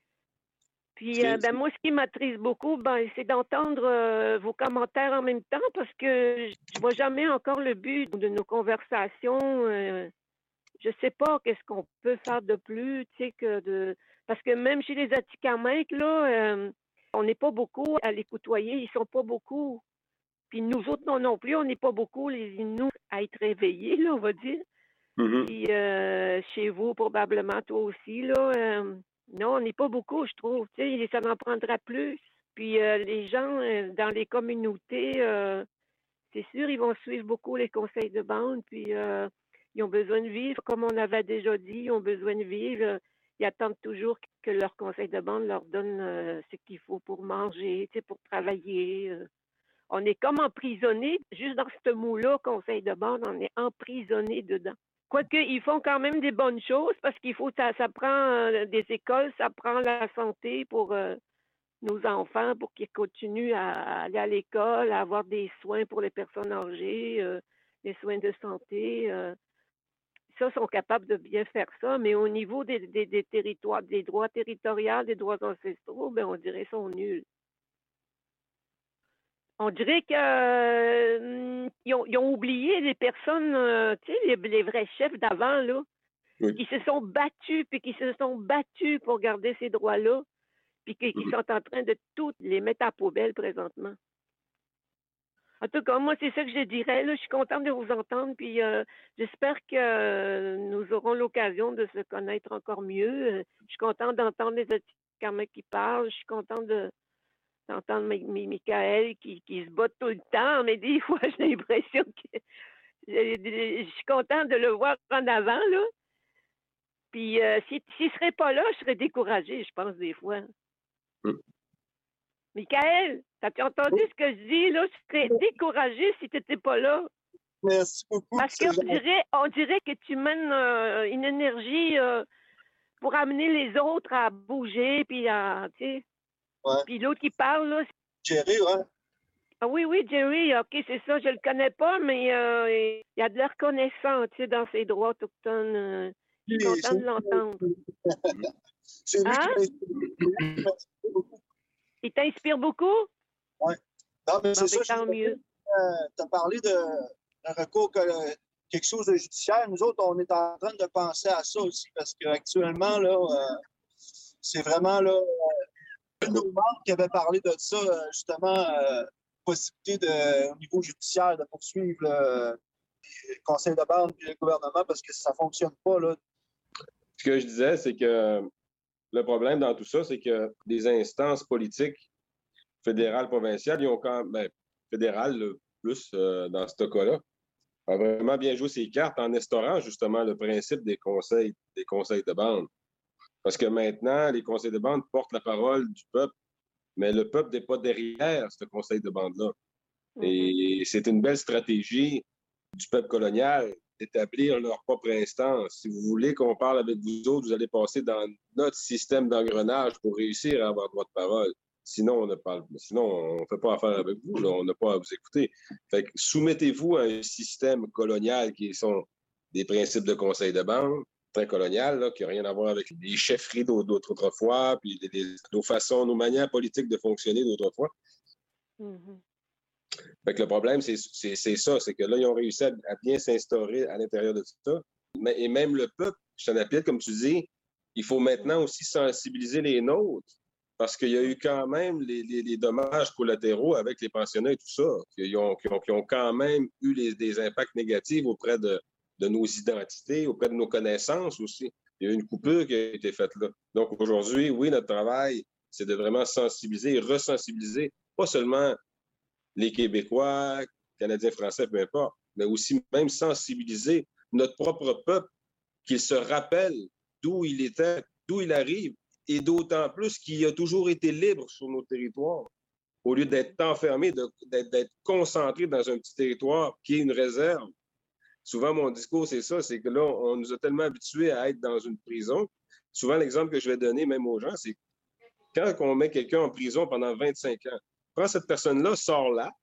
Puis, euh, ben, moi, ce qui m'attriste beaucoup, ben, c'est d'entendre euh, vos commentaires en même temps, parce que je ne vois jamais encore le but de nos conversations. Euh, je ne sais pas qu'est-ce qu'on peut faire de plus, tu sais, que de... Parce que même chez les Atikamekw, là, euh, on n'est pas beaucoup à les côtoyer, ils sont pas beaucoup. Puis nous autres, non, non plus, on n'est pas beaucoup, les Inuits, à être réveillés, là, on va dire. Mhm. Puis euh, chez vous, probablement, toi aussi, là, euh, non, on n'est pas beaucoup, je trouve. Tu sais, ça en prendra plus. Puis euh, les gens euh, dans les communautés, euh, c'est sûr, ils vont suivre beaucoup les conseils de bande, puis euh, ils ont besoin de vivre, comme on avait déjà dit, ils ont besoin de vivre. euh, Ils attendent toujours que leur conseil de bande leur donne euh, ce qu'il faut pour manger, tu sais, pour travailler. euh. On est comme emprisonné, juste dans ce mot-là, conseil de bande, on est emprisonné dedans. Quoique, ils font quand même des bonnes choses parce qu'il faut, ça, ça prend euh, des écoles, ça prend la santé pour euh, nos enfants, pour qu'ils continuent à, à aller à l'école, à avoir des soins pour les personnes âgées, euh, des soins de santé. Euh, ça, sont capables de bien faire ça, mais au niveau des, des, des territoires, des droits territoriaux, des droits ancestraux, ben, on dirait qu'ils sont nuls. On dirait qu'ils euh, ont, ils ont oublié les personnes, euh, tu sais, les, les vrais chefs d'avant, là, Oui. qui se sont battus, puis qui se sont battus pour garder ces droits-là, puis qui, qui sont en train de tout les mettre à la poubelle présentement. En tout cas, moi, c'est ça que je dirais. Là. Je suis contente de vous entendre, puis euh, j'espère que euh, nous aurons l'occasion de se connaître encore mieux. Euh, je suis contente d'entendre les Atikamekw qui parlent. Je suis contente de, d'entendre Mi- Mi- Michael qui, qui se bat tout le temps, mais des fois, j'ai l'impression que je, je suis contente de le voir en avant, là. Puis, euh, s'il ne serait pas là, je serais découragée, je pense, des fois. Mm. Michael, as-tu entendu ce que je dis, là? Je serais découragée si tu n'étais pas là. Merci beaucoup. Parce c'est qu'on gentil. dirait, on dirait que tu mènes euh, une énergie euh, pour amener les autres à bouger, puis à, tu sais. Ouais. Puis l'autre qui parle, là, Jerry, ouais. ah oui, oui, Jerry, OK, c'est ça, je le connais pas, mais euh, il y a de la reconnaissance, tu sais, dans ses droits autochtones. euh, je suis Lui, contente de l'entendre. C'est lui Hein? qui m'a inspiré beaucoup. Il t'inspire beaucoup? Ouais. Non, mais Bon, c'est ben, ça, tant mieux. tu as parlé de- d'un recours, que- quelque chose de judiciaire. Nous autres, on est en train de penser à ça aussi, parce qu'actuellement, là, euh, c'est vraiment là, euh, un de nos membres qui avait parlé de ça, euh, justement, euh, possibilité de, au niveau judiciaire de poursuivre le, le conseil de bande et le gouvernement parce que ça ne fonctionne pas. Là. Ce que je disais, c'est que le problème dans tout ça, c'est que les instances politiques fédérales, provinciales, ils ont quand même, ben, fédérales, le plus euh, dans ce cas-là, ont vraiment bien joué ses cartes en instaurant justement le principe des conseils, des conseils de bande. Parce que maintenant, les conseils de bande portent la parole du peuple, mais le peuple n'est pas derrière ce conseil de bande-là. Et c'est une belle stratégie du peuple colonial d'établir leur propre instance. Si vous voulez qu'on parle avec vous autres, vous allez passer dans notre système d'engrenage pour réussir à avoir droit de parole. Sinon, on ne parle, sinon, on ne fait pas affaire avec vous, là, on n'a pas à vous écouter. Fait que soumettez-vous à un système colonial qui sont des principes de conseil de bande, très colonial, là, qui n'a rien à voir avec les chefferies d'autres autrefois, puis les, les, nos façons, nos manières politiques de fonctionner d'autrefois. Mm-hmm. Fait que le problème, c'est ça, c'est que là, ils ont réussi à, à bien s'instaurer à l'intérieur de tout ça. Mais, et même le peuple, je t'en appelle, comme tu dis, il faut maintenant aussi sensibiliser les nôtres, parce qu'il y a eu quand même les, les, les dommages collatéraux avec les pensionnats et tout ça, qui ont, qui ont, qui ont quand même eu les, des impacts négatifs auprès de, de nos identités, auprès de nos connaissances aussi. Il y a eu une coupure qui a été faite là. Donc aujourd'hui, oui, notre travail, c'est de vraiment sensibiliser et resensibiliser, pas seulement les Québécois, Canadiens, Français, peu importe, mais aussi même sensibiliser notre propre peuple, qu'il se rappelle d'où il était, d'où il arrive, et d'autant plus qu'il a toujours été libre sur nos territoires, au lieu d'être enfermé, d'être concentré dans un petit territoire qui est une réserve. Souvent, mon discours, c'est ça, c'est que là, on nous a tellement habitués à être dans une prison. Souvent, l'exemple que je vais donner même aux gens, c'est quand on met quelqu'un en prison pendant vingt-cinq ans, prends cette personne-là, sort là,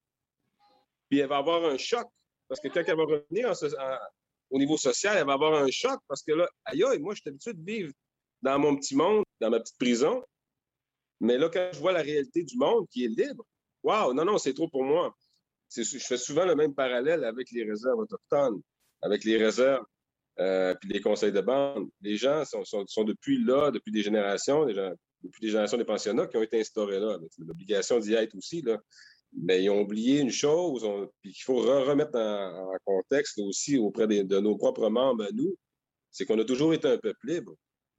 puis elle va avoir un choc, parce que quand elle va revenir en, en, au niveau social, elle va avoir un choc, parce que là, aïe, aïe, moi, je suis habitué de vivre dans mon petit monde, dans ma petite prison, mais là, quand je vois la réalité du monde qui est libre, waouh, non, non, c'est trop pour moi. Je fais souvent le même parallèle avec les réserves autochtones, avec les réserves, euh, puis les conseils de bande. Les gens sont, sont, sont depuis là, depuis des générations, des gens, depuis des générations des pensionnats qui ont été instaurés là, avec l'obligation d'y être aussi, là. Mais ils ont oublié une chose, on, puis qu'il faut re remettre en, en contexte aussi auprès des, de nos propres membres à nous, c'est qu'on a toujours été un peuple libre,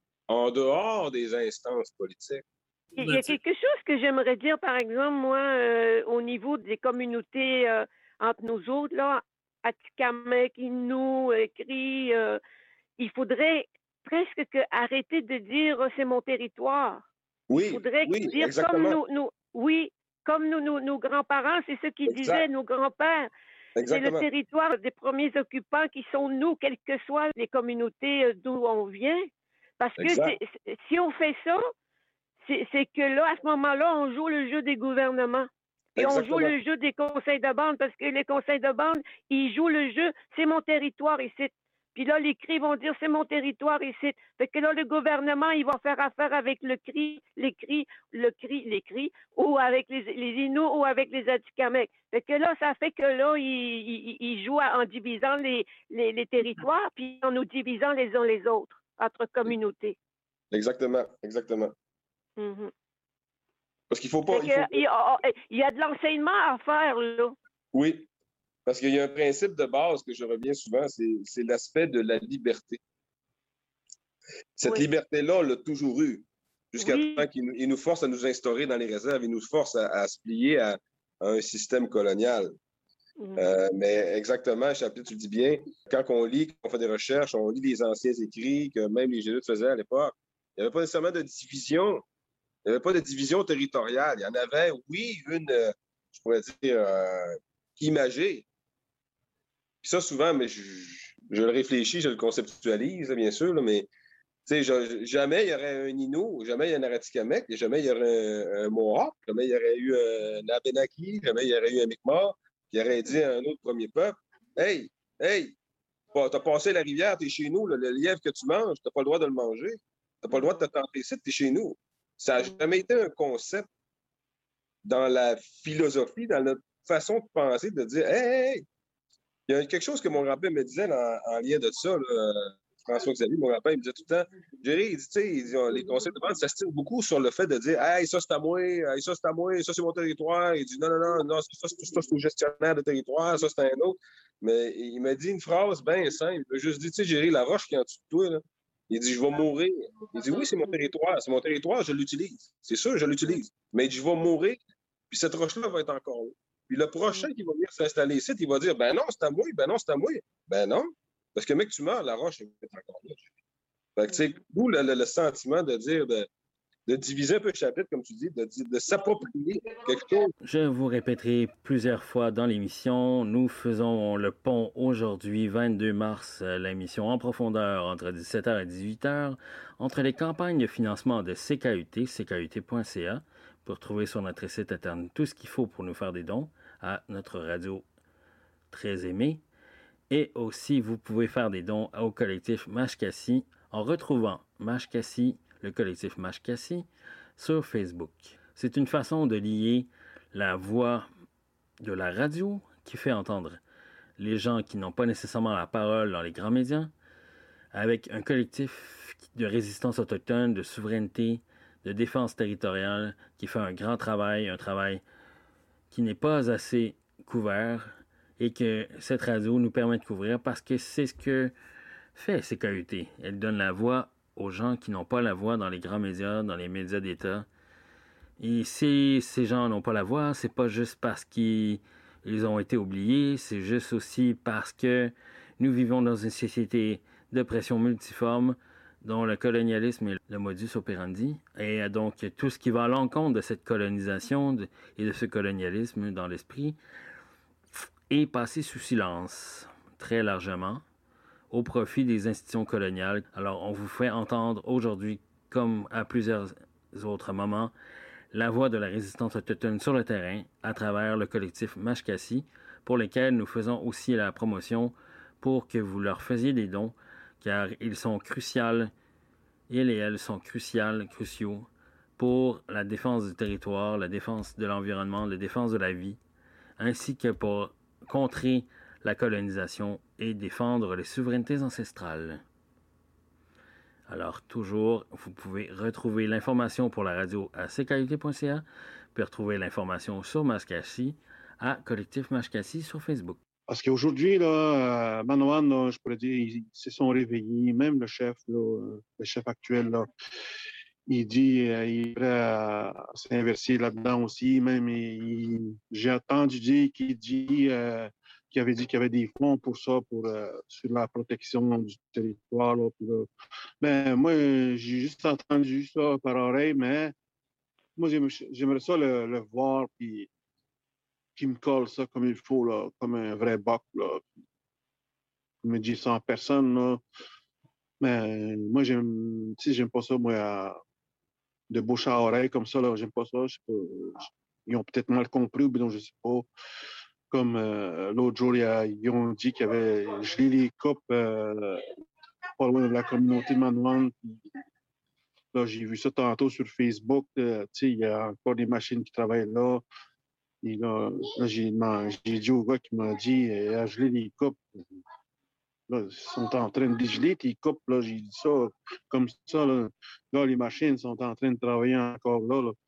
en dehors des instances politiques. Il y a quelque chose que j'aimerais dire, par exemple, moi, euh, au niveau des communautés euh, entre nous autres, là, Atikamekw, Innu, Cris, euh, il faudrait presque que arrêter de dire oh, c'est mon territoire. Oui, il faudrait oui, dire exactement. comme nous, nous, oui, comme nous, nous, nos grands-parents, c'est ce qu'ils disaient, nos grands-pères. C'est le territoire des premiers occupants qui sont nous, quelles que soient les communautés d'où on vient. Parce que c'est, c'est, si on fait ça, c'est que là, à ce moment-là, on joue le jeu des gouvernements. Et Exactement. on joue le jeu des conseils de bande parce que les conseils de bande, ils jouent le jeu, c'est mon territoire ici. Puis là, les cris vont dire, c'est mon territoire ici. Fait que là, le gouvernement, il va faire affaire avec le cri, les cris, le cri, les cris, ou avec les, les Inuits ou avec les Atikamekw. Fait que là, ça fait que là, ils il, il jouent en divisant les, les, les territoires, puis en nous divisant les uns les autres, entre communautés. Exactement, exactement. Mm-hmm. Parce qu'il faut pas. Il, faut... il, y a, il y a de l'enseignement à faire, là. Oui, parce qu'il y a un principe de base que je reviens souvent, c'est l'aspect de la liberté. Cette oui. liberté-là, on l'a toujours eue, jusqu'à oui. temps qu'il nous, nous force à nous instaurer dans les réserves, il nous force à, à se plier à, à un système colonial. Mm-hmm. euh, mais exactement, Chapelet, tu le dis bien, quand on lit, quand on fait des recherches, on lit les anciens écrits que même les Jésuites faisaient à l'époque, il n'y avait pas nécessairement de division. Il n'y avait pas de division territoriale. Il y en avait, oui, une, je pourrais dire, euh, imagée. Puis ça, souvent, mais je, je le réfléchis, je le conceptualise, bien sûr, là, mais je, jamais il y aurait un Innu, jamais il y aurait un Atikamekw, jamais il y aurait un, un Mohawk, jamais il y aurait eu un Abenaki, jamais il y aurait eu un Mi'kmaq qui aurait dit à un autre premier peuple, « Hey, hey, t'as passé la rivière, t'es chez nous, là, le lièvre que tu manges, t'as pas le droit de le manger. T'as pas le droit de te tenter ici, t'es chez nous. » Ça n'a jamais été un concept dans la philosophie, dans notre façon de penser, de dire « Hey, hey, il y a quelque chose que mon grand-père me disait en, en lien de ça, là, François-Xavier, mon grand-père, il me disait tout le temps, Jerry, il dit, tu sais, les concepts de bande, ça se tire beaucoup sur le fait de dire « Hey, ça c'est à moi, hey, ça c'est à moi, ça c'est mon territoire. » Il dit « Non, non, non, non, ça c'est au gestionnaire de territoire, ça c'est un autre. » Mais il m'a dit une phrase bien simple. Il m'a juste dit « Tu sais, Jerry, la roche qui est en dessous de toi, là, il dit, je vais mourir. » Il dit, oui, c'est mon territoire. C'est mon territoire, je l'utilise. C'est sûr, je l'utilise. Mais il dit, je vais mourir, puis cette roche-là va être encore là. Puis le prochain qui va venir s'installer ici, il va dire, ben non, c'est à moi, ben non, c'est à moi. Ben non, parce que mec, tu meurs, la roche va être encore là. Fait que, tu sais, d'où le, le, le sentiment de dire, de, de diviser un peu le chapitre, comme tu dis, de, de s'approprier quelque chose. Je vous répéterai plusieurs fois dans l'émission, nous faisons le pont aujourd'hui, vingt-deux mars, l'émission En profondeur entre dix-sept heures et dix-huit heures, entre les campagnes de financement de C K U T, c k u t point c a, pour trouver sur notre site internet tout ce qu'il faut pour nous faire des dons à notre radio très aimée. Et aussi, vous pouvez faire des dons au collectif Mashkassi en retrouvant Mashkassi, le collectif Mashkassi, sur Facebook. C'est une façon de lier la voix de la radio qui fait entendre les gens qui n'ont pas nécessairement la parole dans les grands médias avec un collectif de résistance autochtone, de souveraineté, de défense territoriale qui fait un grand travail, un travail qui n'est pas assez couvert et que cette radio nous permet de couvrir parce que c'est ce que fait C K U T. Elle donne la voix aux gens qui n'ont pas la voix dans les grands médias, dans les médias d'État. Et si ces gens n'ont pas la voix, c'est pas juste parce qu'ils ils ont été oubliés, c'est juste aussi parce que nous vivons dans une société de pression multiforme dont le colonialisme est le modus operandi. Et donc, tout ce qui va à l'encontre de cette colonisation de, et de ce colonialisme dans l'esprit est passé sous silence, très largement, au profit des institutions coloniales. Alors, on vous fait entendre aujourd'hui, comme à plusieurs autres moments, la voix de la résistance autochtone sur le terrain à travers le collectif Mashkassi, pour lequel nous faisons aussi la promotion pour que vous leur faisiez des dons, car ils sont cruciaux, ils et elles sont cruciales, cruciaux pour la défense du territoire, la défense de l'environnement, la défense de la vie, ainsi que pour contrer la colonisation et défendre les souverainetés ancestrales. Alors, toujours, vous pouvez retrouver l'information pour la radio à c k u t point c a, puis retrouver l'information sur Mashkassi à Collectif Mashkassi sur Facebook. Parce qu'aujourd'hui, là, Manoan, là, je pourrais dire, ils se sont réveillés. Même le chef, là, le chef actuel, là, il dit euh, il est prêt à s'inverser là-dedans aussi. Même, il, j'ai entendu dire qu'il dit euh, qu'il avait dit qu'il y avait des fonds pour ça, pour euh, sur la protection du territoire. Là, puis, là. Ben, moi, j'ai juste entendu ça par oreille, mais moi, j'aimerais ça le, le voir, puis qui me colle ça comme il faut, là, comme un vrai boc. Là. Il me dit ça en personne. Là. Mais moi, j'aime, tu sais, j'aime pas ça, moi, à, de bouche à oreille comme ça. Là, j'aime pas ça. Je sais pas, ils ont peut-être mal compris, ou bien je sais pas. Comme euh, l'autre jour, il a, ils ont dit qu'il y avait gelé les coupes euh, pas loin de la communauté de Manoan. Là, j'ai vu ça tantôt sur Facebook. Euh, tu sais, il y a encore des machines qui travaillent là. Et là, là j'ai, j'ai dit au gars qui m'a dit il a gelé les coupes. Là, ils sont en train de dégeler tes coupes. Là, j'ai dit ça comme ça. Là, là les machines sont en train de travailler encore là. là.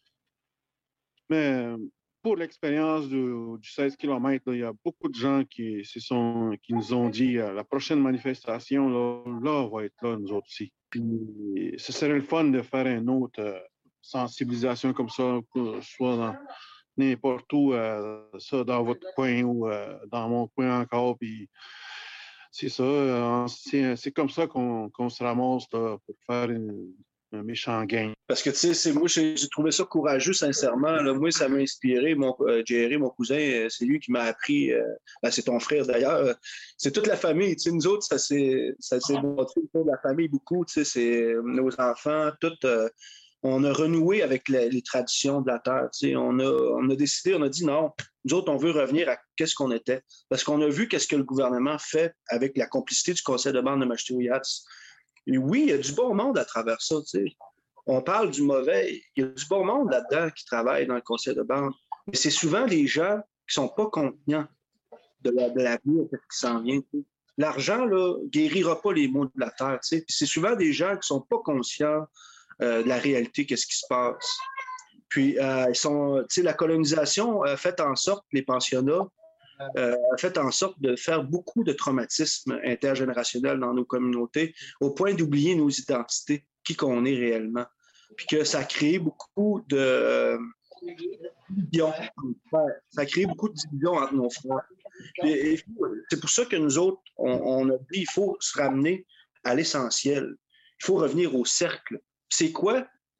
Mais pour l'expérience de, du seize kilomètres, là, il y a beaucoup de gens qui, se sont, qui nous ont dit euh, la prochaine manifestation, là, là, on va être là, nous autres aussi. Puis, ce serait le fun de faire une autre euh, sensibilisation comme ça, soit dans n'importe où, euh, ça dans votre coin ou euh, dans mon coin encore. Puis c'est ça, euh, c'est, c'est comme ça qu'on, qu'on se ramasse là, pour faire une, un méchant gain. Parce que tu sais, c'est, moi j'ai, j'ai trouvé ça courageux, sincèrement. Là. Moi, ça m'a inspiré. Mon, euh, Jerry, mon cousin, c'est lui qui m'a appris. Euh, ben, c'est ton frère d'ailleurs. C'est toute la famille. Tu sais, nous autres, ça s'est, ça s'est montré autour de la famille beaucoup. Tu sais, c'est nos enfants, toutes. Euh, on a renoué avec la, les traditions de la terre. Tu sais, on, a, on a décidé, on a dit non, nous autres, on veut revenir à qu'est-ce qu'on était. Parce qu'on a vu qu'est-ce que le gouvernement fait avec la complicité du conseil de bande de Mashkassi. Et oui, il y a du bon monde à travers ça. Tu sais. On parle du mauvais. Il y a du bon monde là-dedans qui travaille dans le conseil de bande. Mais c'est souvent les gens qui ne sont pas conscients de, la, de l'avenir, de ce qui s'en vient. Tu sais. L'argent ne guérira pas les maux de la terre. Tu sais. Puis c'est souvent des gens qui ne sont pas conscients Euh, de la réalité, qu'est-ce qui se passe. Puis, euh, ils sont, tu sais, la colonisation a fait en sorte, les pensionnats, euh, a fait en sorte de faire beaucoup de traumatismes intergénérationnels dans nos communautés, au point d'oublier nos identités, qui qu'on est réellement. Puis que ça a créé beaucoup de euh, divisions. Ça a créé beaucoup de divisions entre nos frères. Et, et c'est pour ça que nous autres, on, on a dit, il faut se ramener à l'essentiel. Il faut revenir au cercle. C'est quoi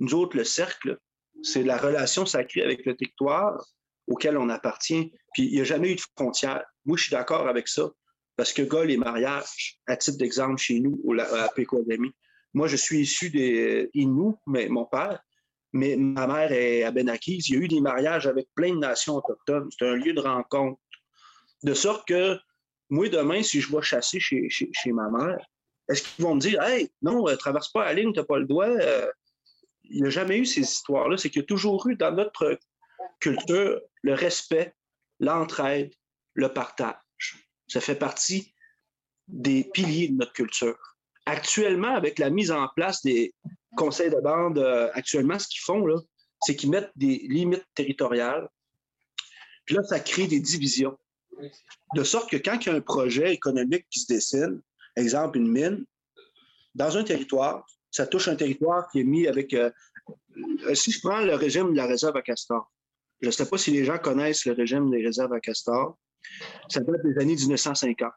nous autres, le cercle, c'est la relation sacrée avec le territoire auquel on appartient. Puis il n'y a jamais eu de frontières. Moi, je suis d'accord avec ça. Parce que, gars, les mariages, à titre d'exemple, chez nous, à Péquodemy, moi, je suis issu des Inuits, mais mon père, mais ma mère est Abénaquise. Il y a eu des mariages avec plein de nations autochtones. C'est un lieu de rencontre. De sorte que, moi, demain, si je vais chasser chez, chez, chez ma mère, est-ce qu'ils vont me dire « Hey, non, euh, traverse pas la ligne, tu n'as pas le droit. Euh, » Il n'y a jamais eu ces histoires-là. C'est qu'il y a toujours eu dans notre culture le respect, l'entraide, le partage. Ça fait partie des piliers de notre culture. Actuellement, avec la mise en place des conseils de bande, euh, actuellement, ce qu'ils font, là, c'est qu'ils mettent des limites territoriales. Puis là, ça crée des divisions. De sorte que quand il y a un projet économique qui se dessine, exemple une mine, dans un territoire, ça touche un territoire qui est mis avec... Euh, si je prends le régime de la réserve à castor, je ne sais pas si les gens connaissent le régime des réserves à castor, ça date des années dix-neuf cent cinquante.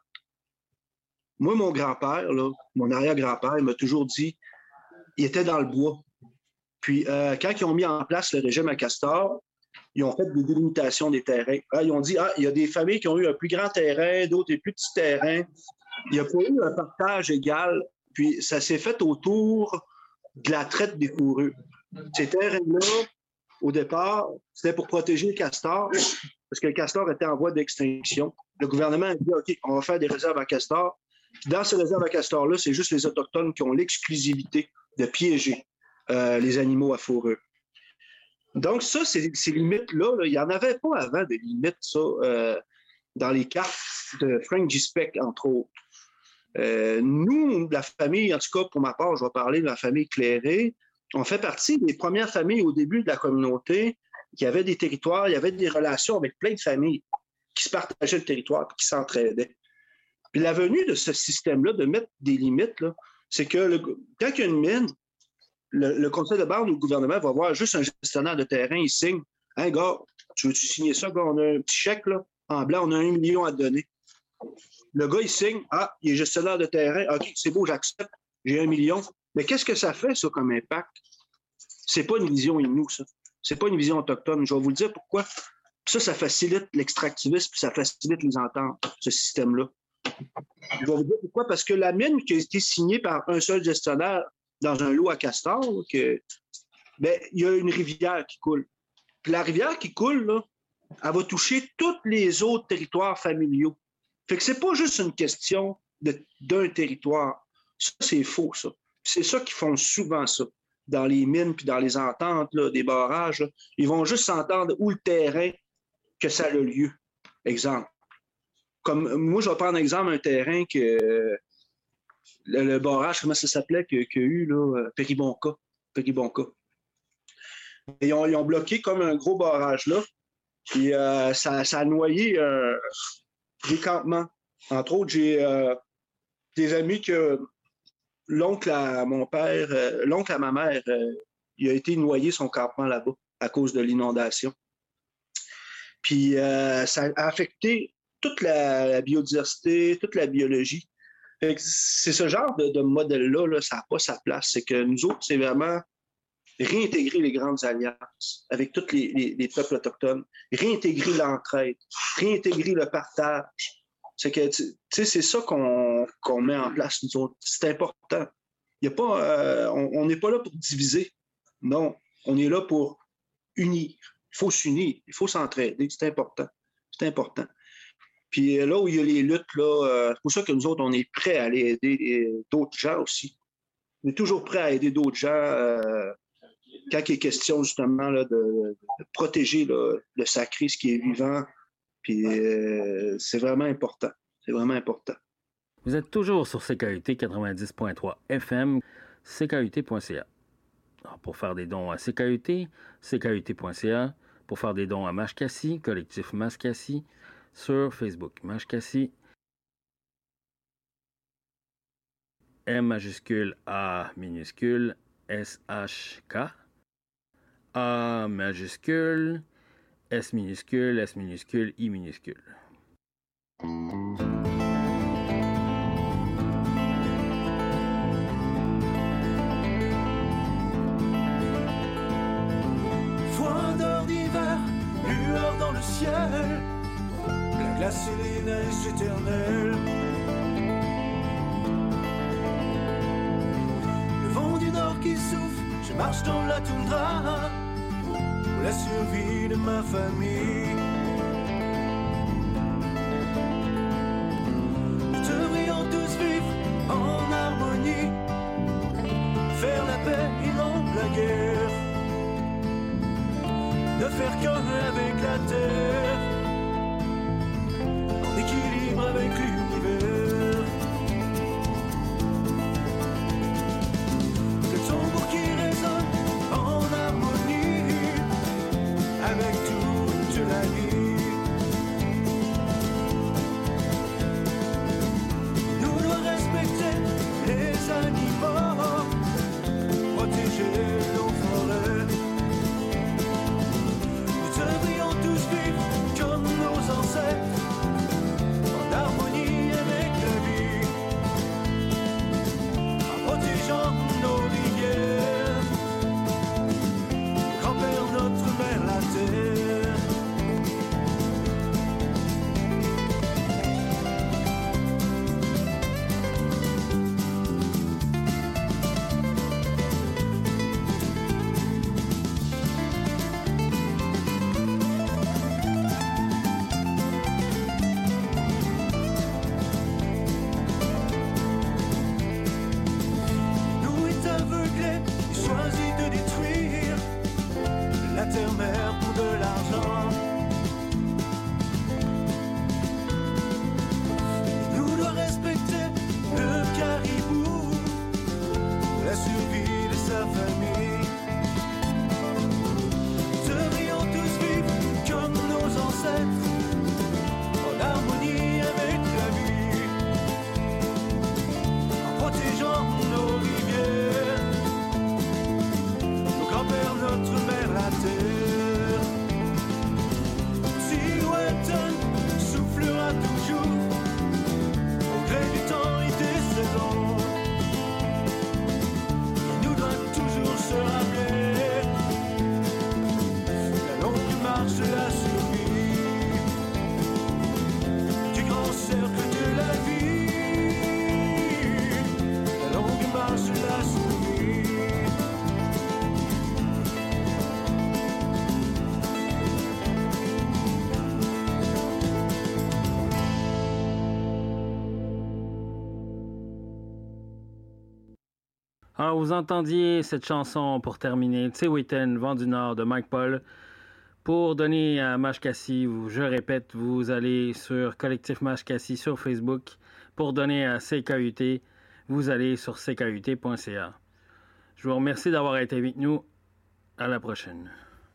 Moi, mon grand-père, là, mon arrière-grand-père, il m'a toujours dit, il était dans le bois. Puis, euh, quand ils ont mis en place le régime à castor, ils ont fait des délimitations des terrains. Ah, ils ont dit, ah, il y a des familles qui ont eu un plus grand terrain, d'autres des plus petits terrains. Il n'y a pas eu un partage égal. Puis, ça s'est fait autour de la traite des fourrures. Ces terrains-là, au départ, c'était pour protéger le castor, parce que le castor était en voie d'extinction. Le gouvernement a dit, OK, on va faire des réserves à castor. Dans ces réserves à castor-là, c'est juste les Autochtones qui ont l'exclusivité de piéger euh, les animaux à fourrure. Donc ça, ces, ces limites-là, là, il n'y en avait pas avant de limites, ça, euh, dans les cartes de Frank G. Speck, entre autres. Euh, nous, la famille, en tout cas, pour ma part, je vais parler de la famille Clairé, on fait partie des premières familles au début de la communauté qui avaient des territoires, il y avait des relations avec plein de familles qui se partageaient le territoire et qui s'entraidaient. Puis la venue de ce système-là, de mettre des limites, là, c'est que le, quand il y a une mine, le, le conseil de bande ou le gouvernement va voir juste un gestionnaire de terrain, il signe « Hein, gars, tu veux-tu signer ça, gars? On a un petit chèque, là, en blanc, on a un million à te donner. » Le gars, il signe « Ah, il est gestionnaire de terrain. OK, c'est beau, j'accepte. J'ai un million. » Mais qu'est-ce que ça fait, ça, comme impact? C'est pas une vision Inuit, ça. C'est pas une vision autochtone. Je vais vous le dire pourquoi. Ça, ça facilite l'extractivisme, puis ça facilite les ententes, ce système-là. Je vais vous dire pourquoi. Parce que la mine qui a été signée par un seul gestionnaire dans un lot à castor, que, ben, il y a une rivière qui coule. Puis la rivière qui coule, là, elle va toucher tous les autres territoires familiaux. Fait que c'est pas juste une question de, d'un territoire. Ça, c'est faux, ça. C'est ça qu'ils font souvent, ça. Dans les mines puis dans les ententes là, des barrages, là, ils vont juste s'entendre où le terrain que ça a le lieu. Exemple. Comme moi, je vais prendre exemple un terrain que euh, le, le barrage, comment ça s'appelait, qu'il y a eu, là, Péribonka. Péribonka. Ils ont, ils ont bloqué comme un gros barrage là. Puis euh, ça, ça a noyé euh, des campements. Entre autres, j'ai euh, des amis que l'oncle à mon père, euh, l'oncle à ma mère, euh, il a été noyé son campement là-bas à cause de l'inondation. Puis euh, ça a affecté toute la, la biodiversité, toute la biologie. Fait que c'est ce genre de, de modèle-là, là, ça n'a pas sa place. C'est que nous autres, c'est vraiment réintégrer les grandes alliances avec tous les, les, les peuples autochtones, réintégrer l'entraide, réintégrer le partage. C'est que, tu sais, c'est ça qu'on, qu'on met en place, nous autres. C'est important. Il y a pas, euh, on n'est pas là pour diviser. Non, on est là pour unir. Il faut s'unir, il faut s'entraider. C'est important. C'est important. Puis là où il y a les luttes, là, euh, c'est pour ça que nous autres, on est prêts à aller aider d'autres gens aussi. On est toujours prêts à aider d'autres gens euh, quand il est question justement là, de, de protéger là, le sacré, ce qui est vivant. Puis euh, c'est vraiment important. C'est vraiment important. Vous êtes toujours sur C K U T quatre-vingt-dix point trois F M, C K U T point C A. Alors, pour faire des dons à C K U T, C K U T point C A. Pour faire des dons à Mashkassi, collectif Mashkassi, sur Facebook. Mashkassi, M majuscule A minuscule S H K, A majuscule S minuscule, S minuscule, I minuscule. ciel, la glace et les neiges éternelles. Le vent du nord qui souffle, je marche dans la toundra pour la survie de ma famille. Nous devrions tous vivre en harmonie, faire la paix et non la guerre, ne faire qu'un avec la terre, en équilibre avec l'univers. Le tambour qui résonne en harmonie avec toute la vie. Nous devons respecter les animaux, protéger nos forêts. Nous devrions tous vivre comme nos ancêtres, en harmonie avec la vie, en protégeant nos rivières, nos grands-pères, notre mère, la terre. Nous est aveuglé, il choisit de détruire la terre-mère pour de l'argent. Nous doit respecter le caribou, la survie de sa famille. Nous devrions tous vivre comme nos ancêtres, en harmonie avec la vie, en protégeant nos rivières, nos grands-pères, notre mère, la terre. Si l'automne soufflera toujours, au gré du temps et des saisons, il nous doit toujours se rappeler la longue marche de la survie, du grand cercle de la vie, la longue marche de la survie. Alors, vous entendiez cette chanson pour terminer, Tse-Witten, Vent du Nord de Mike Paul. Pour donner à Mashkassi, je répète, vous allez sur Collectif Mashkassi sur Facebook. Pour donner à C K U T, vous allez sur c k u t point c a. Je vous remercie d'avoir été avec nous. À la prochaine.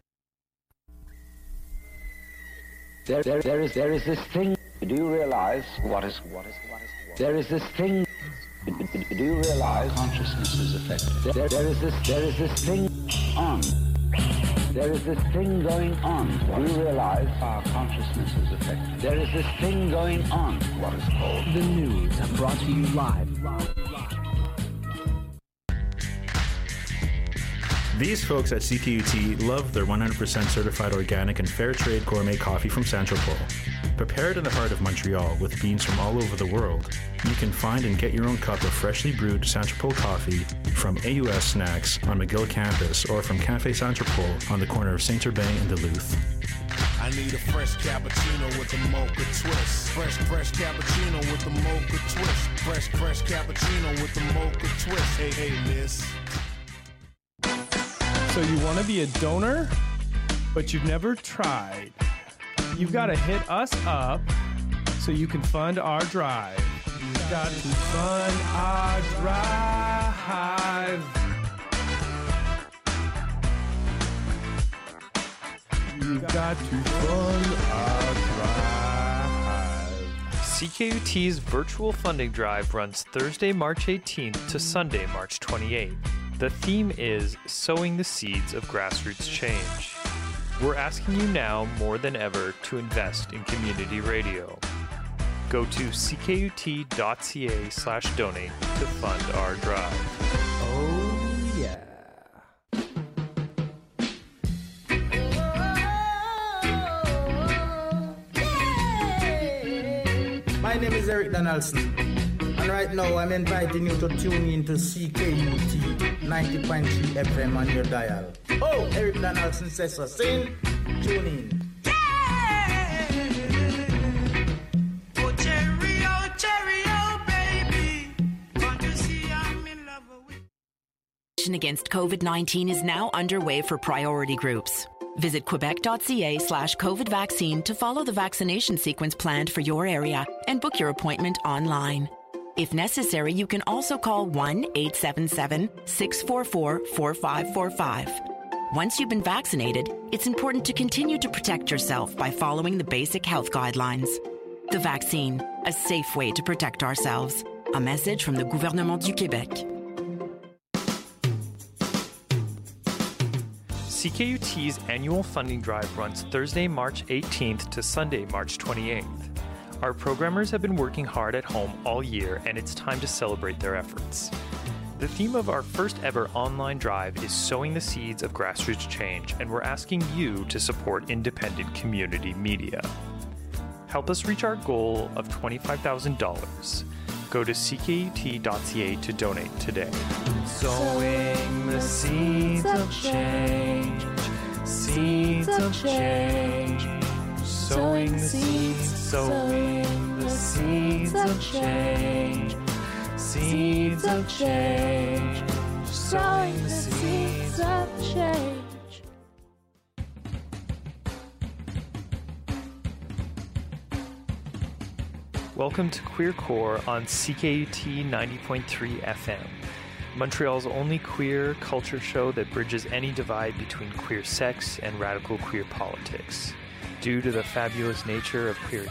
There, there, there is, there is this thing. Do you realize what is, what is, what is, what is there is this thing. Do you realize consciousness is affected? There, there is this, there is this thing on. There is this thing going on. Do you realize our consciousness is affected? There is this thing going on. What is called the news, brought to you live. These folks at C K U T love their one hundred percent certified organic and fair trade gourmet coffee from Saint-Tropez. Prepared in the heart of Montreal with beans from all over the world, you can find and get your own cup of freshly brewed Saint-Tropez coffee from A U S Snacks on McGill campus or from Café Saint-Tropez on the corner of Saint-Urbain and Duluth. I need a fresh cappuccino with a mocha twist. Fresh, fresh cappuccino with a mocha twist. Fresh, fresh cappuccino with a mocha twist. Hey, hey, miss. So you want to be a donor, but you've never tried. You've got to hit us up so you can fund our drive. You've got to fund our drive. You've got to fund our drive. C K U T's virtual funding drive runs Thursday, March eighteenth to Sunday, March twenty-eighth. The theme is Sowing the Seeds of Grassroots Change. We're asking you now more than ever to invest in community radio. Go to c k u t dot c a slash donate to fund our drive. Oh, yeah. My name is Eric Donaldson, and right now I'm inviting you to tune in to C K U T ninety point three F M on your dial. Oh, Eric Donaldson says so. Sing, tune in. Oh, cherry, oh, cherry, oh, baby. Want to see I'm in love with Vaccination against COVID nineteen is now underway for priority groups. Visit quebec.ca slash COVID vaccine to follow the vaccination sequence planned for your area and book your appointment online. If necessary, you can also call one eight seven seven, six four four, four five four five. Once you've been vaccinated, it's important to continue to protect yourself by following the basic health guidelines. The vaccine, a safe way to protect ourselves. A message from the Gouvernement du Québec. C K U T's annual funding drive runs Thursday, March eighteenth to Sunday, March twenty-eighth. Our programmers have been working hard at home all year, and it's time to celebrate their efforts. The theme of our first ever online drive is Sowing the Seeds of Grassroots Change, and we're asking you to support independent community media. Help us reach our goal of twenty-five thousand dollars. Go to c k u t dot c a to donate today. Sowing the seeds of change, seeds of change, sowing the seeds, sowing the seeds of change, seeds of change, sowing the seeds of change. Welcome to Queer Core on C K U T ninety point three F M, Montreal's only queer culture show that bridges any divide between queer sex and radical queer politics. Due to the fabulous nature of queer